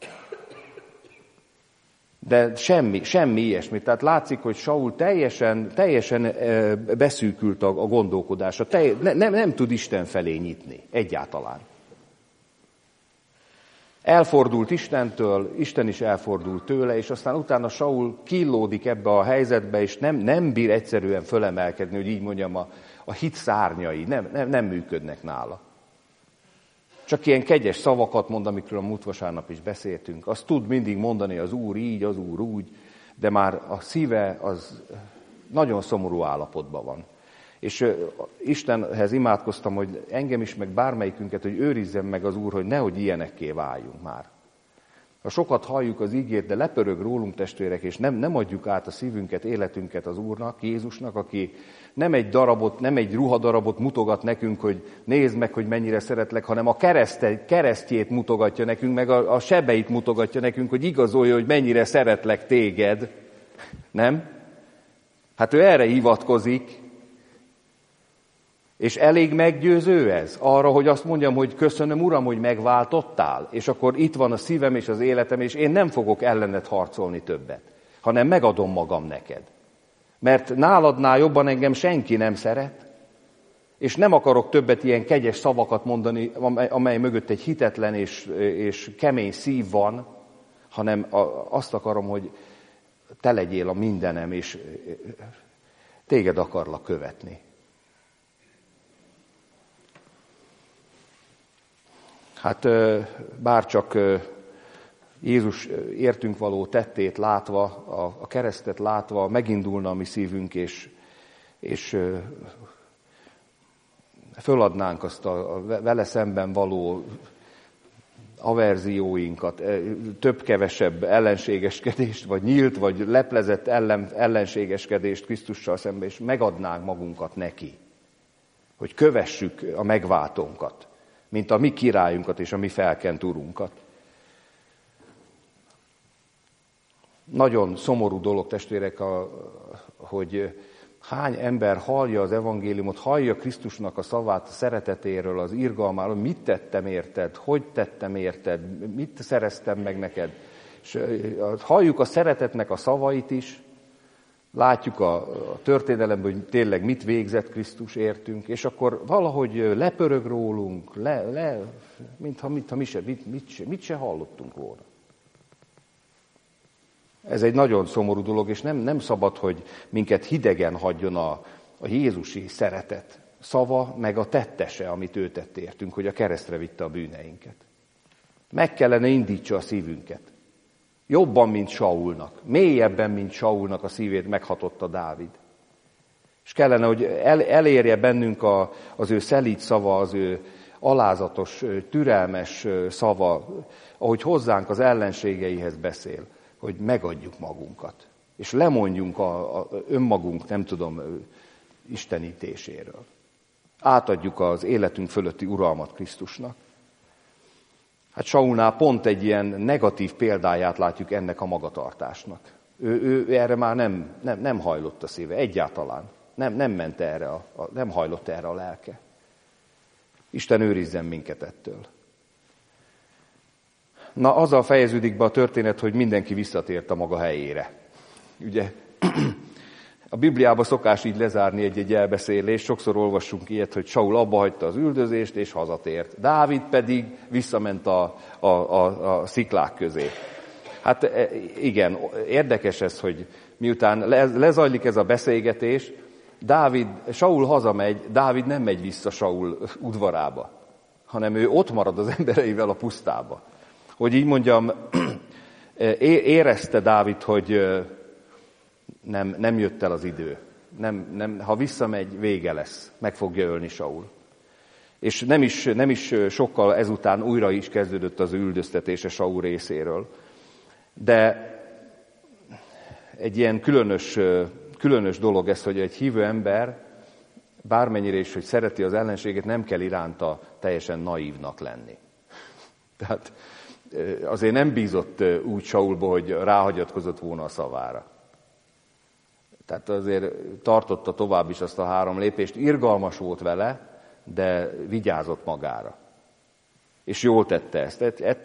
De semmi ilyesmi. Tehát látszik, hogy Saul teljesen beszűkült a gondolkodása. Nem tud Isten felé nyitni. Egyáltalán. Elfordult Istentől, Isten is elfordult tőle, és aztán utána Saul killódik ebbe a helyzetbe, és nem bír egyszerűen fölemelkedni, hogy így mondjam, a hit szárnyai nem működnek nála. Csak ilyen kegyes szavakat mond, amikről a múlt vasárnap is beszéltünk. Azt tud mindig mondani az Úr így, az Úr úgy, de már a szíve az nagyon szomorú állapotban van. És Istenhez imádkoztam, hogy engem is, meg bármelyikünket, hogy őrizzen meg az Úr, hogy nehogy ilyenekké váljunk már. Ha sokat halljuk az ígét, de lepörög rólunk, testvérek, és nem adjuk át a szívünket, életünket az Úrnak, Jézusnak, aki nem egy ruhadarabot mutogat nekünk, hogy nézd meg, hogy mennyire szeretlek, hanem a keresztjét mutogatja nekünk, meg a sebeit mutogatja nekünk, hogy igazolja, hogy mennyire szeretlek téged. Nem? Hát ő erre hivatkozik. És elég meggyőző ez? Arra, hogy azt mondjam, hogy köszönöm, Uram, hogy megváltottál, és akkor itt van a szívem és az életem, és én nem fogok ellened harcolni többet, hanem megadom magam neked. Mert náladnál jobban engem senki nem szeret, és nem akarok többet ilyen kegyes szavakat mondani, amely mögött egy hitetlen és kemény szív van, hanem azt akarom, hogy te legyél a mindenem, és Téged akarlak követni. Hát bárcsak Jézus értünk való tettét látva, a keresztet látva megindulna a mi szívünk, és föladnánk azt a vele szemben való averzióinkat, több-kevesebb ellenségeskedést, vagy nyílt, vagy leplezett ellenségeskedést Krisztussal szemben, és megadnánk magunkat neki, hogy kövessük a megváltónkat, mint a mi királyunkat és a mi felkent urunkat. Nagyon szomorú dolog, testvérek, hogy hány ember hallja az evangéliumot, hallja Krisztusnak a szavát, a szeretetéről, az irgalmáról, mit tettem érted, hogy tettem érted, mit szereztem meg neked. És halljuk a szeretetnek a szavait is, látjuk a történelemben, hogy tényleg mit végzett Krisztus értünk, és akkor valahogy lepörög rólunk, mintha mit se hallottunk volna. Ez egy nagyon szomorú dolog, és nem szabad, hogy minket hidegen hagyjon a jézusi szeretet szava, meg a tettese, amit ő tett értünk, hogy a keresztre vitte a bűneinket. Meg kellene indítsa a szívünket. Jobban, mint Saulnak, mélyebben, mint Saulnak a szívét meghatotta Dávid. És kellene, hogy elérje bennünk az ő szelíd szava, az ő alázatos, türelmes szava, ahogy hozzánk az ellenségeihez beszél, hogy megadjuk magunkat, és lemondjunk önmagunk, istenítéséről. Átadjuk az életünk fölötti uralmat Krisztusnak. Hát Saulnál pont egy ilyen negatív példáját látjuk ennek a magatartásnak. Ő erre már nem hajlott a szíve, egyáltalán. Nem ment erre, nem hajlott erre a lelke. Isten őrizzen minket ettől. Na, azzal fejeződik be a történet, hogy mindenki visszatért a maga helyére. Ugye, a Bibliában szokás így lezárni egy elbeszélést, sokszor olvassunk ilyet, hogy Saul abbahagyta az üldözést, és hazatért. Dávid pedig visszament a sziklák közé. Hát igen, érdekes ez, hogy miután lezajlik ez a beszélgetés, Saul hazamegy, Dávid nem megy vissza Saul udvarába, hanem ő ott marad az embereivel a pusztába. Hogy így mondjam, érezte Dávid, hogy nem jött el az idő. Ha visszamegy, vége lesz. Meg fogja ölni Saul. És nem is sokkal ezután újra is kezdődött az üldöztetése Saul részéről. De egy ilyen különös dolog ez, hogy egy hívő ember, bármennyire is, hogy szereti az ellenséget, nem kell iránta teljesen naívnak lenni. Tehát azért nem bízott úgy Saulba, hogy ráhagyatkozott volna a szavára. Tehát azért tartotta tovább is azt a 3 lépést, irgalmas volt vele, de vigyázott magára. És jól tette ezt.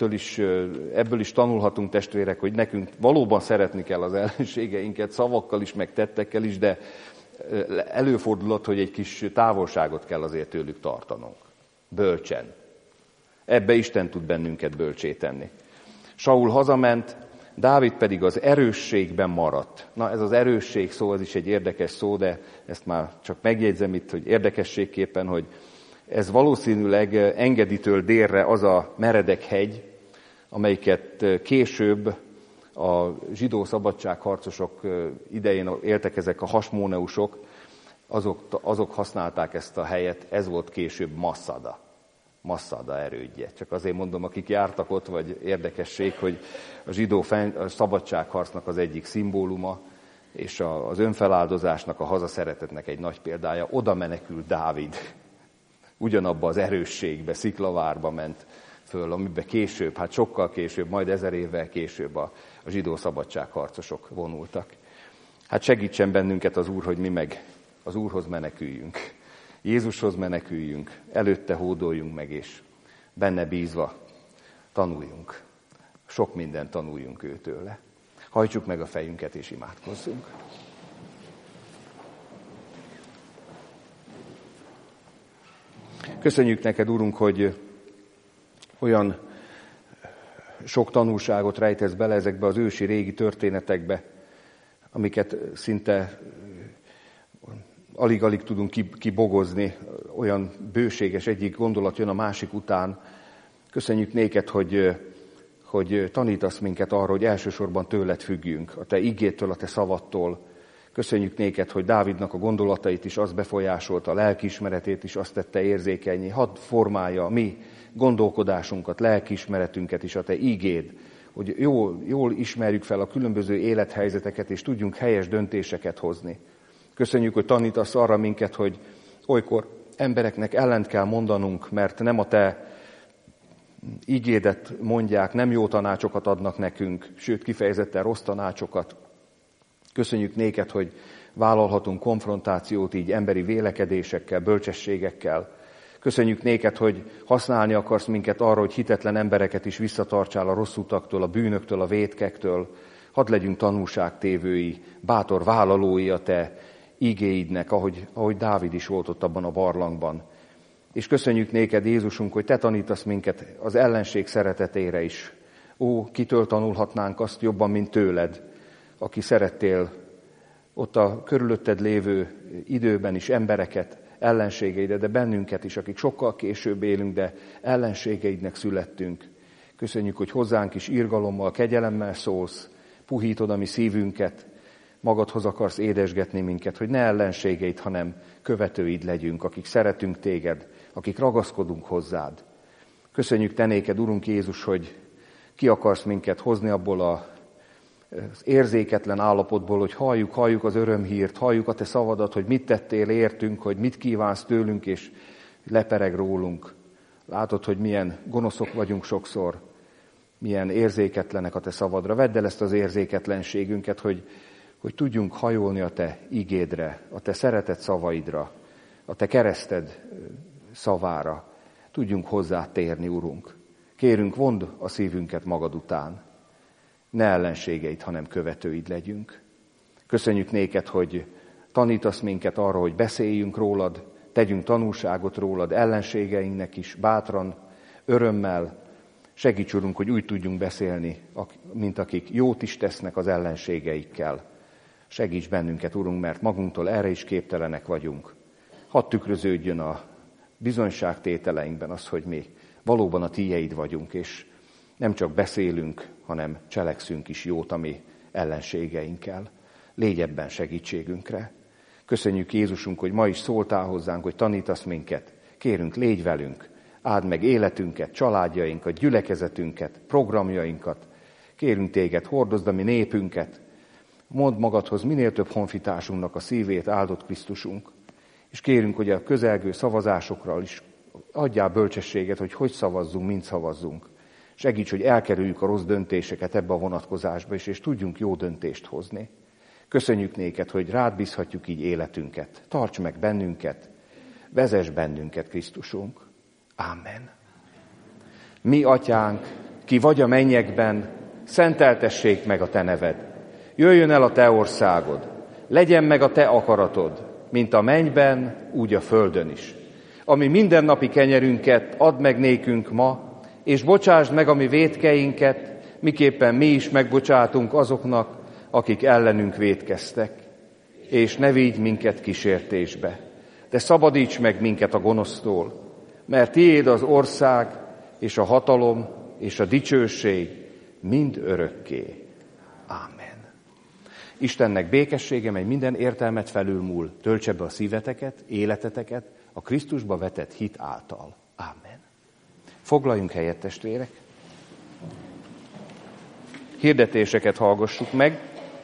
Ebből is tanulhatunk, testvérek, hogy nekünk valóban szeretni kell az ellenségeinket, szavakkal is, meg tettekkel is, de előfordulhat, hogy egy kis távolságot kell azért tőlük tartanunk. Bölcsen. Ebbe Isten tud bennünket bölcsé tenni. Saul hazament, Dávid pedig az erősségben maradt. Na, ez az erősség szó, ez is egy érdekes szó, de ezt már csak megjegyzem itt, hogy érdekességképpen, hogy ez valószínűleg Engeditől délre az a meredek hegy, amelyiket később a zsidó szabadságharcosok idején éltek ezek a hasmóneusok, azok használták ezt a helyet, ez volt később Masszada erődje. Csak azért mondom, akik jártak ott, vagy érdekesség, hogy a zsidó szabadságharcnak az egyik szimbóluma, és az önfeláldozásnak, a hazaszeretetnek egy nagy példája. Oda menekült Dávid. Ugyanabba az erősségbe, Sziklavárba ment föl, amiben később, hát sokkal később, majd 1000 évvel később a zsidó szabadságharcosok vonultak. Hát segítsen bennünket az Úr, hogy mi meg az Úrhoz meneküljünk. Jézushoz meneküljünk, előtte hódoljunk meg, és benne bízva tanuljunk. Sok mindent tanuljunk őtőle. Hajtsuk meg a fejünket, és imádkozzunk. Köszönjük neked, Urunk, hogy olyan sok tanulságot rejtesz bele ezekbe az ősi régi történetekbe, amiket szinte alig-alig tudunk kibogozni, olyan bőséges egyik gondolat jön a másik után. Köszönjük néked, hogy tanítasz minket arra, hogy elsősorban tőled függjünk, a te igétől, a te szavattól. Köszönjük néked, hogy Dávidnak a gondolatait is az befolyásolta, a lelkiismeretét is azt tette érzékenyé. Hadd formálja a mi gondolkodásunkat, lelkiismeretünket is a te igéd, hogy jól ismerjük fel a különböző élethelyzeteket, és tudjunk helyes döntéseket hozni. Köszönjük, hogy tanítasz arra minket, hogy olykor embereknek ellent kell mondanunk, mert nem a te igédet mondják, nem jó tanácsokat adnak nekünk, sőt kifejezetten rossz tanácsokat. Köszönjük néked, hogy vállalhatunk konfrontációt így emberi vélekedésekkel, bölcsességekkel. Köszönjük néked, hogy használni akarsz minket arra, hogy hitetlen embereket is visszatartsál a rossz utaktól, a bűnöktől, a vétkektől. Hadd legyünk tanúságtévői, bátor vállalói a te igéidnek, ahogy Dávid is volt ott abban a barlangban. És köszönjük néked, Jézusunk, hogy te tanítasz minket az ellenség szeretetére is. Kitől tanulhatnánk azt jobban, mint tőled, aki szerettél ott a körülötted lévő időben is embereket, ellenségeidet, de bennünket is, akik sokkal később élünk, de ellenségeidnek születtünk. Köszönjük, hogy hozzánk is irgalommal, kegyelemmel szólsz, puhítod a mi szívünket, magadhoz akarsz édesgetni minket, hogy ne ellenségeid, hanem követőid legyünk, akik szeretünk téged, akik ragaszkodunk hozzád. Köszönjük te néked, Urunk Jézus, hogy ki akarsz minket hozni abból az érzéketlen állapotból, hogy halljuk az örömhírt, halljuk a te szavadat, hogy mit tettél értünk, hogy mit kívánsz tőlünk, és lepereg rólunk. Látod, hogy milyen gonoszok vagyunk sokszor, milyen érzéketlenek a te szavadra. Vedd el ezt az érzéketlenségünket, hogy tudjunk hajolni a te igédre, a te szeretett szavaidra, a te kereszted szavára. Tudjunk hozzá térni, Urunk. Kérünk, vondd a szívünket magad után. Ne ellenségeid, hanem követőid legyünk. Köszönjük néked, hogy tanítasz minket arra, hogy beszéljünk rólad, tegyünk tanúságot rólad ellenségeinknek is, bátran, örömmel. Segíts, Urunk, hogy úgy tudjunk beszélni, mint akik jót is tesznek az ellenségeikkel. Segíts bennünket, Urunk, mert magunktól erre is képtelenek vagyunk. Hadd tükröződjön a bizonyságtételeinkben az, hogy mi valóban a tiéd vagyunk, és nem csak beszélünk, hanem cselekszünk is jót a mi ellenségeinkkel. Légy ebben segítségünkre. Köszönjük, Jézusunk, hogy ma is szóltál hozzánk, hogy tanítasz minket. Kérünk, légy velünk, áld meg életünket, családjainkat, gyülekezetünket, programjainkat. Kérünk téged, hordozd a mi népünket. Mondd magadhoz minél több honfitársunknak a szívét, áldott Krisztusunk. És kérünk, hogy a közelgő szavazásokra is adjál bölcsességet, hogy szavazzunk, mint szavazzunk. Segíts, hogy elkerüljük a rossz döntéseket ebbe a vonatkozásba is, és tudjunk jó döntést hozni. Köszönjük néked, hogy rád bízhatjuk így életünket. Tarts meg bennünket, vezess bennünket, Krisztusunk. Ámen. Mi, Atyánk, ki vagy a mennyekben, szenteltessék meg a te neved. Jöjjön el a te országod, legyen meg a te akaratod, mint a mennyben, úgy a földön is. Ami mindennapi kenyerünket add meg nékünk ma, és bocsásd meg a mi vétkeinket, miképpen mi is megbocsátunk azoknak, akik ellenünk vétkeztek. És ne vigy minket kísértésbe, de szabadíts meg minket a gonosztól, mert tiéd az ország, és a hatalom, és a dicsőség mind örökké. Ámen. Istennek békessége, mely minden értelmet felülmúl, töltse be a szíveteket, életeteket a Krisztusba vetett hit által. Ámen. Foglaljunk helyet, testvérek. Hirdetéseket hallgassuk meg.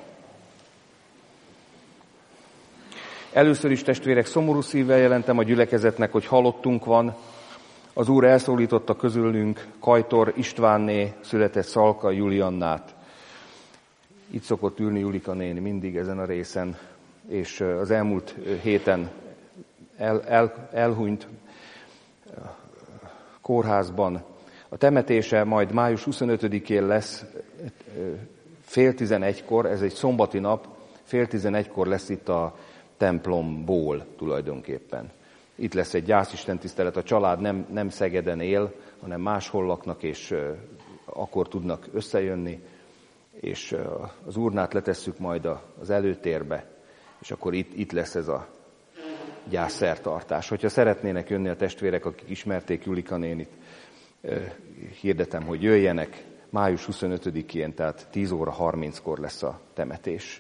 Először is, testvérek, szomorú szívvel jelentem a gyülekezetnek, hogy halottunk van. Az Úr elszólította közülünk Kajtor Istvánné született Szalka Juliannát. Itt szokott ülni Julika néni mindig ezen a részen, és az elmúlt héten elhunyt kórházban. A temetése majd május 25-én lesz, fél 11-kor, ez egy szombati nap, fél 11-kor lesz itt a templomból tulajdonképpen. Itt lesz egy gyászistentisztelet, a család nem Szegeden él, hanem máshol laknak, és akkor tudnak összejönni, és az urnát letesszük majd az előtérbe, és akkor itt lesz ez a gyászszertartás. Hogyha szeretnének jönni a testvérek, akik ismerték Julika nénit, hirdetem, hogy jöjjenek. Május 25-én, tehát 10 óra 30-kor lesz a temetés.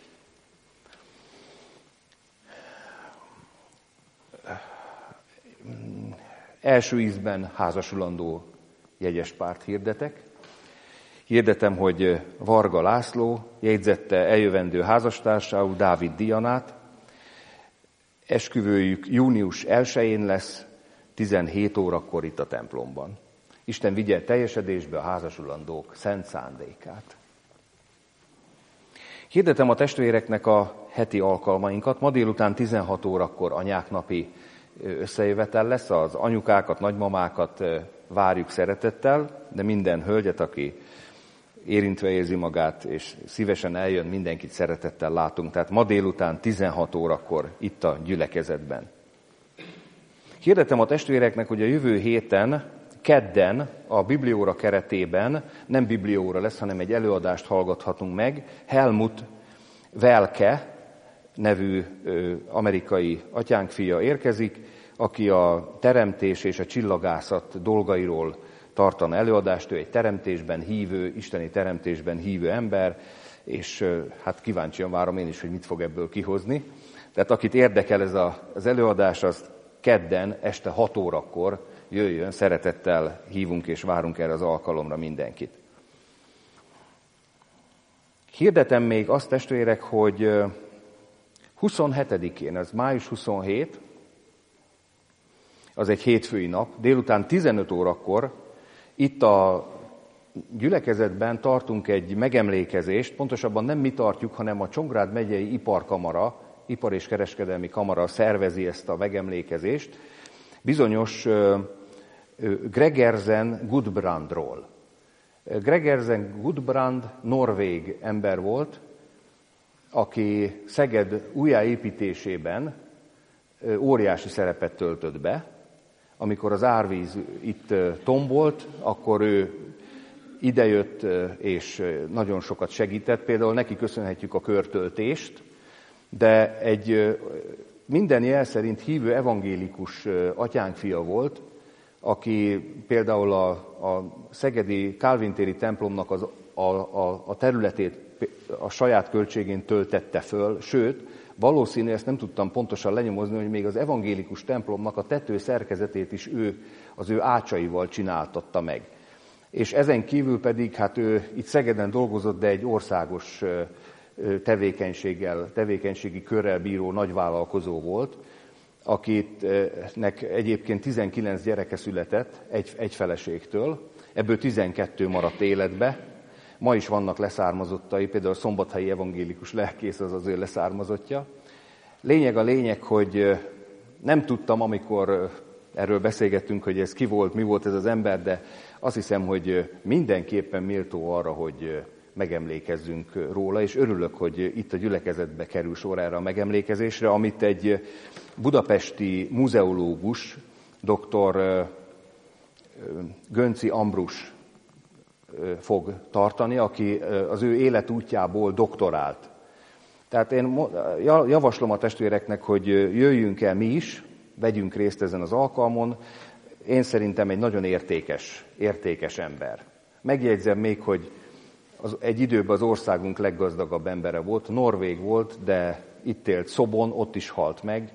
Első ízben házasulandó jegyespárt hirdetek. Hirdetem, hogy Varga László jegyzette eljövendő házastársául Dávid Dianát. Esküvőjük június 1-én lesz, 17 órakor itt a templomban. Isten vigye teljesedésbe a házasulandók szent szándékát. Hirdetem a testvéreknek a heti alkalmainkat. Ma délután 16 órakor anyák napi összejövetel lesz. Az anyukákat, nagymamákat várjuk szeretettel, de minden hölgyet, aki érintve érzi magát, és szívesen eljön, mindenkit szeretettel látunk. Tehát ma délután 16 órakor itt a gyülekezetben. Hirdetem a testvéreknek, hogy a jövő héten, kedden a Biblióra keretében nem Biblióra lesz, hanem egy előadást hallgathatunk meg. Helmut Welke nevű amerikai atyánkfia érkezik, aki a teremtés és a csillagászat dolgairól tartana előadást. Ő egy teremtésben hívő, isteni teremtésben hívő ember, és hát kíváncsian várom én is, hogy mit fog ebből kihozni. Tehát akit érdekel ez az előadás, az kedden este 6 órakor jöjjön, szeretettel hívunk és várunk erre az alkalomra mindenkit. Hirdetem még azt, testvérek, hogy 27-én, ez május 27, az egy hétfői nap, délután 15 órakor itt a gyülekezetben tartunk egy megemlékezést, pontosabban nem mi tartjuk, hanem a Csongrád megyei iparkamara, ipar- és kereskedelmi kamara szervezi ezt a megemlékezést, bizonyos Gregersen Gudbrandról. Gregersen Gudbrand norvég ember volt, aki Szeged újjáépítésében óriási szerepet töltött be. Amikor az árvíz itt tombolt, akkor ő idejött és nagyon sokat segített. Például neki köszönhetjük a körtöltést, de egy minden jel szerint hívő evangélikus atyánkfia volt, aki például a szegedi Kálvin-téri templomnak a területét a saját költségén töltette föl, sőt, valószínű, ezt nem tudtam pontosan lenyomozni, hogy még az evangélikus templomnak a tető szerkezetét is ő az ő ácsaival csináltatta meg. És ezen kívül pedig, hát ő itt Szegeden dolgozott, de egy országos tevékenységi körrel bíró nagyvállalkozó volt, akinek egyébként 19 gyereke született egy feleségtől, ebből 12 maradt életbe. Ma is vannak leszármazottai, például a szombathelyi evangélikus lelkész az ő leszármazottja. Lényeg a lényeg, hogy nem tudtam, amikor erről beszélgettünk, hogy ez ki volt, mi volt ez az ember, de azt hiszem, hogy mindenképpen méltó arra, hogy megemlékezzünk róla, és örülök, hogy itt a gyülekezetbe kerül sor erre a megemlékezésre, amit egy budapesti muzeológus, dr. Gönci Ambrus fog tartani, aki az ő életútjából doktorált. Tehát én javaslom a testvéreknek, hogy jöjjünk el mi is, vegyünk részt ezen az alkalmon. Én szerintem egy nagyon értékes ember. Megjegyzem még, hogy egy időben az országunk leggazdagabb embere volt, norvég volt, de itt élt Szobon, ott is halt meg,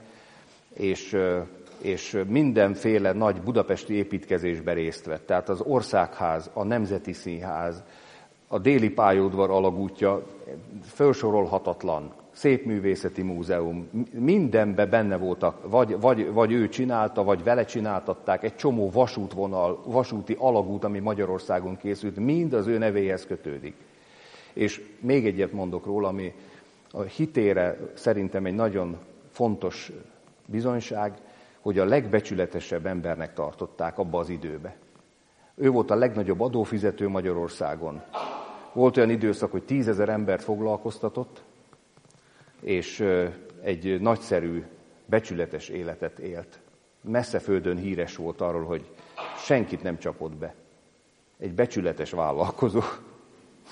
és mindenféle nagy budapesti építkezésben részt vett. Tehát az Országház, a Nemzeti Színház, a Déli pályaudvar alagútja, felsorolhatatlan, Szépművészeti Múzeum, mindenben benne voltak, vagy ő csinálta, vagy vele csináltatták, egy csomó vasútvonal, vasúti alagút, ami Magyarországon készült, mind az ő nevéhez kötődik. És még egyet mondok róla, ami a hitére szerintem egy nagyon fontos bizonyság, hogy a legbecsületesebb embernek tartották abba az időbe. Ő volt a legnagyobb adófizető Magyarországon. Volt olyan időszak, hogy 10 000 embert foglalkoztatott, és egy nagyszerű, becsületes életet élt. Messze földön híres volt arról, hogy senkit nem csapott be. Egy becsületes vállalkozó.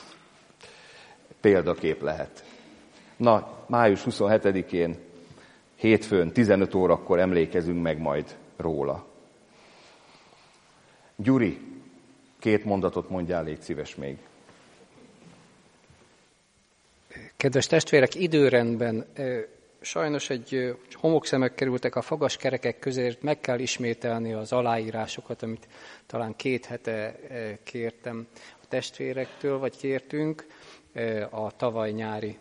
Példakép lehet. Na, május 27-én hétfőn 15 órakor emlékezünk meg majd róla. Gyuri, 2 mondatot mondjál, légy szíves még. Kedves testvérek, időrendben sajnos egy homokszemek kerültek a fagaskerekek közé, meg kell ismételni az aláírásokat, amit talán 2 hete kértem a testvérektől, vagy kértünk a tavaly nyári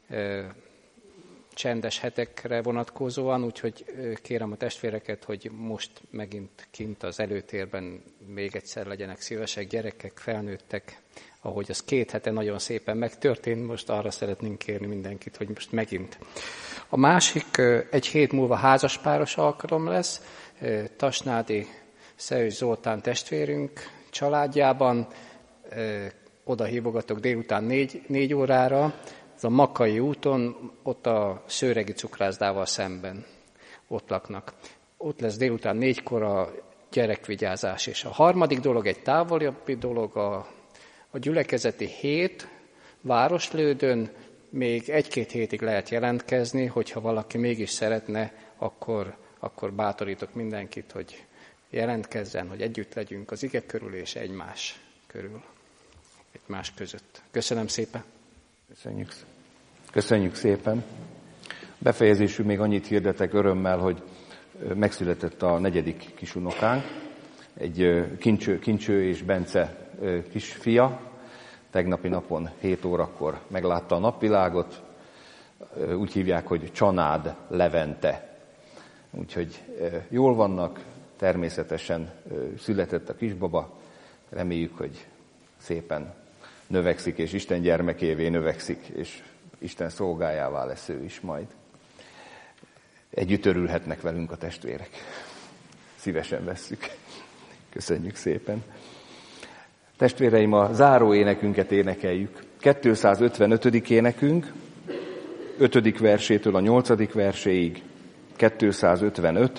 csendes hetekre vonatkozóan, úgyhogy kérem a testvéreket, hogy most megint kint az előtérben még egyszer legyenek szívesek, gyerekek, felnőttek, ahogy az 2 hete nagyon szépen megtörtént, most arra szeretnénk kérni mindenkit, hogy most megint. A másik 1 hét múlva házaspáros alkalom lesz, Tasnádi Szős Zoltán testvérünk családjában, oda hívogatok délután 4 órára, ez a Makai úton, ott a Szőregi cukrászdával szemben, ott laknak. Ott lesz délután 4-kor a gyerekvigyázás. És a harmadik dolog, egy távolabbi dolog, a gyülekezeti hét Városlődön, még 1-2 hétig lehet jelentkezni, hogyha valaki mégis szeretne, akkor bátorítok mindenkit, hogy jelentkezzen, hogy együtt legyünk az ige körül és egymás körül, egymás között. Köszönöm szépen! Köszönjük szépen! Befejezésül még annyit hirdetek örömmel, hogy megszületett a 4. kisunokánk, egy Kincső és Bence kisfia. Tegnapi napon 7 órakor meglátta a napvilágot, úgy hívják, hogy Csanád Levente. Úgyhogy jól vannak, természetesen született a kisbaba, reméljük, hogy szépen növekszik, és Isten gyermekévé növekszik, és Isten szolgájává lesz ő is majd. Együtt örülhetnek velünk a testvérek. Szívesen vesszük. Köszönjük szépen. Testvéreim, a záró énekünket énekeljük. 255. énekünk, 5. versétől a 8. verséig, 255.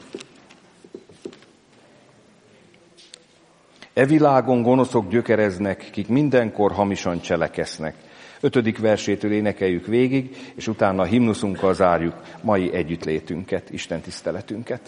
E világon gonoszok gyökereznek, kik mindenkor hamisan cselekesznek. 5. versétől énekeljük végig, és utána a himnuszunkkal zárjuk mai együttlétünket, Isten tiszteletünket.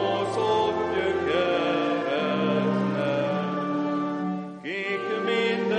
Minden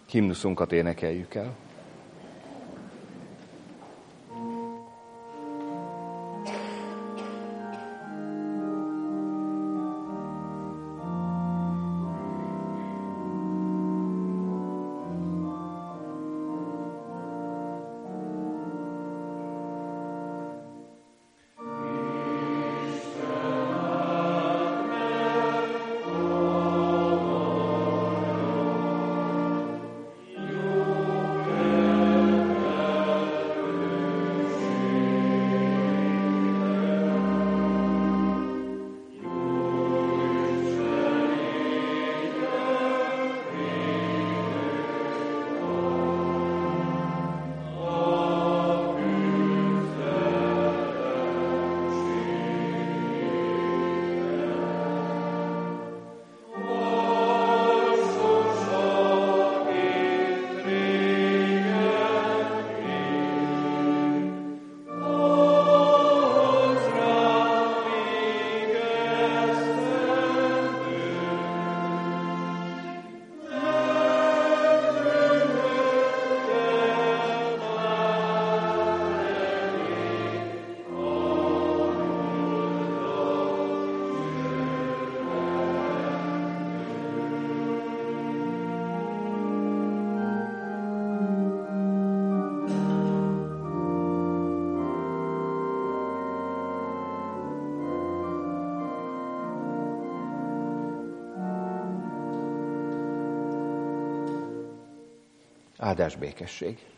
himnuszunkat énekeljük el. Áldás békesség!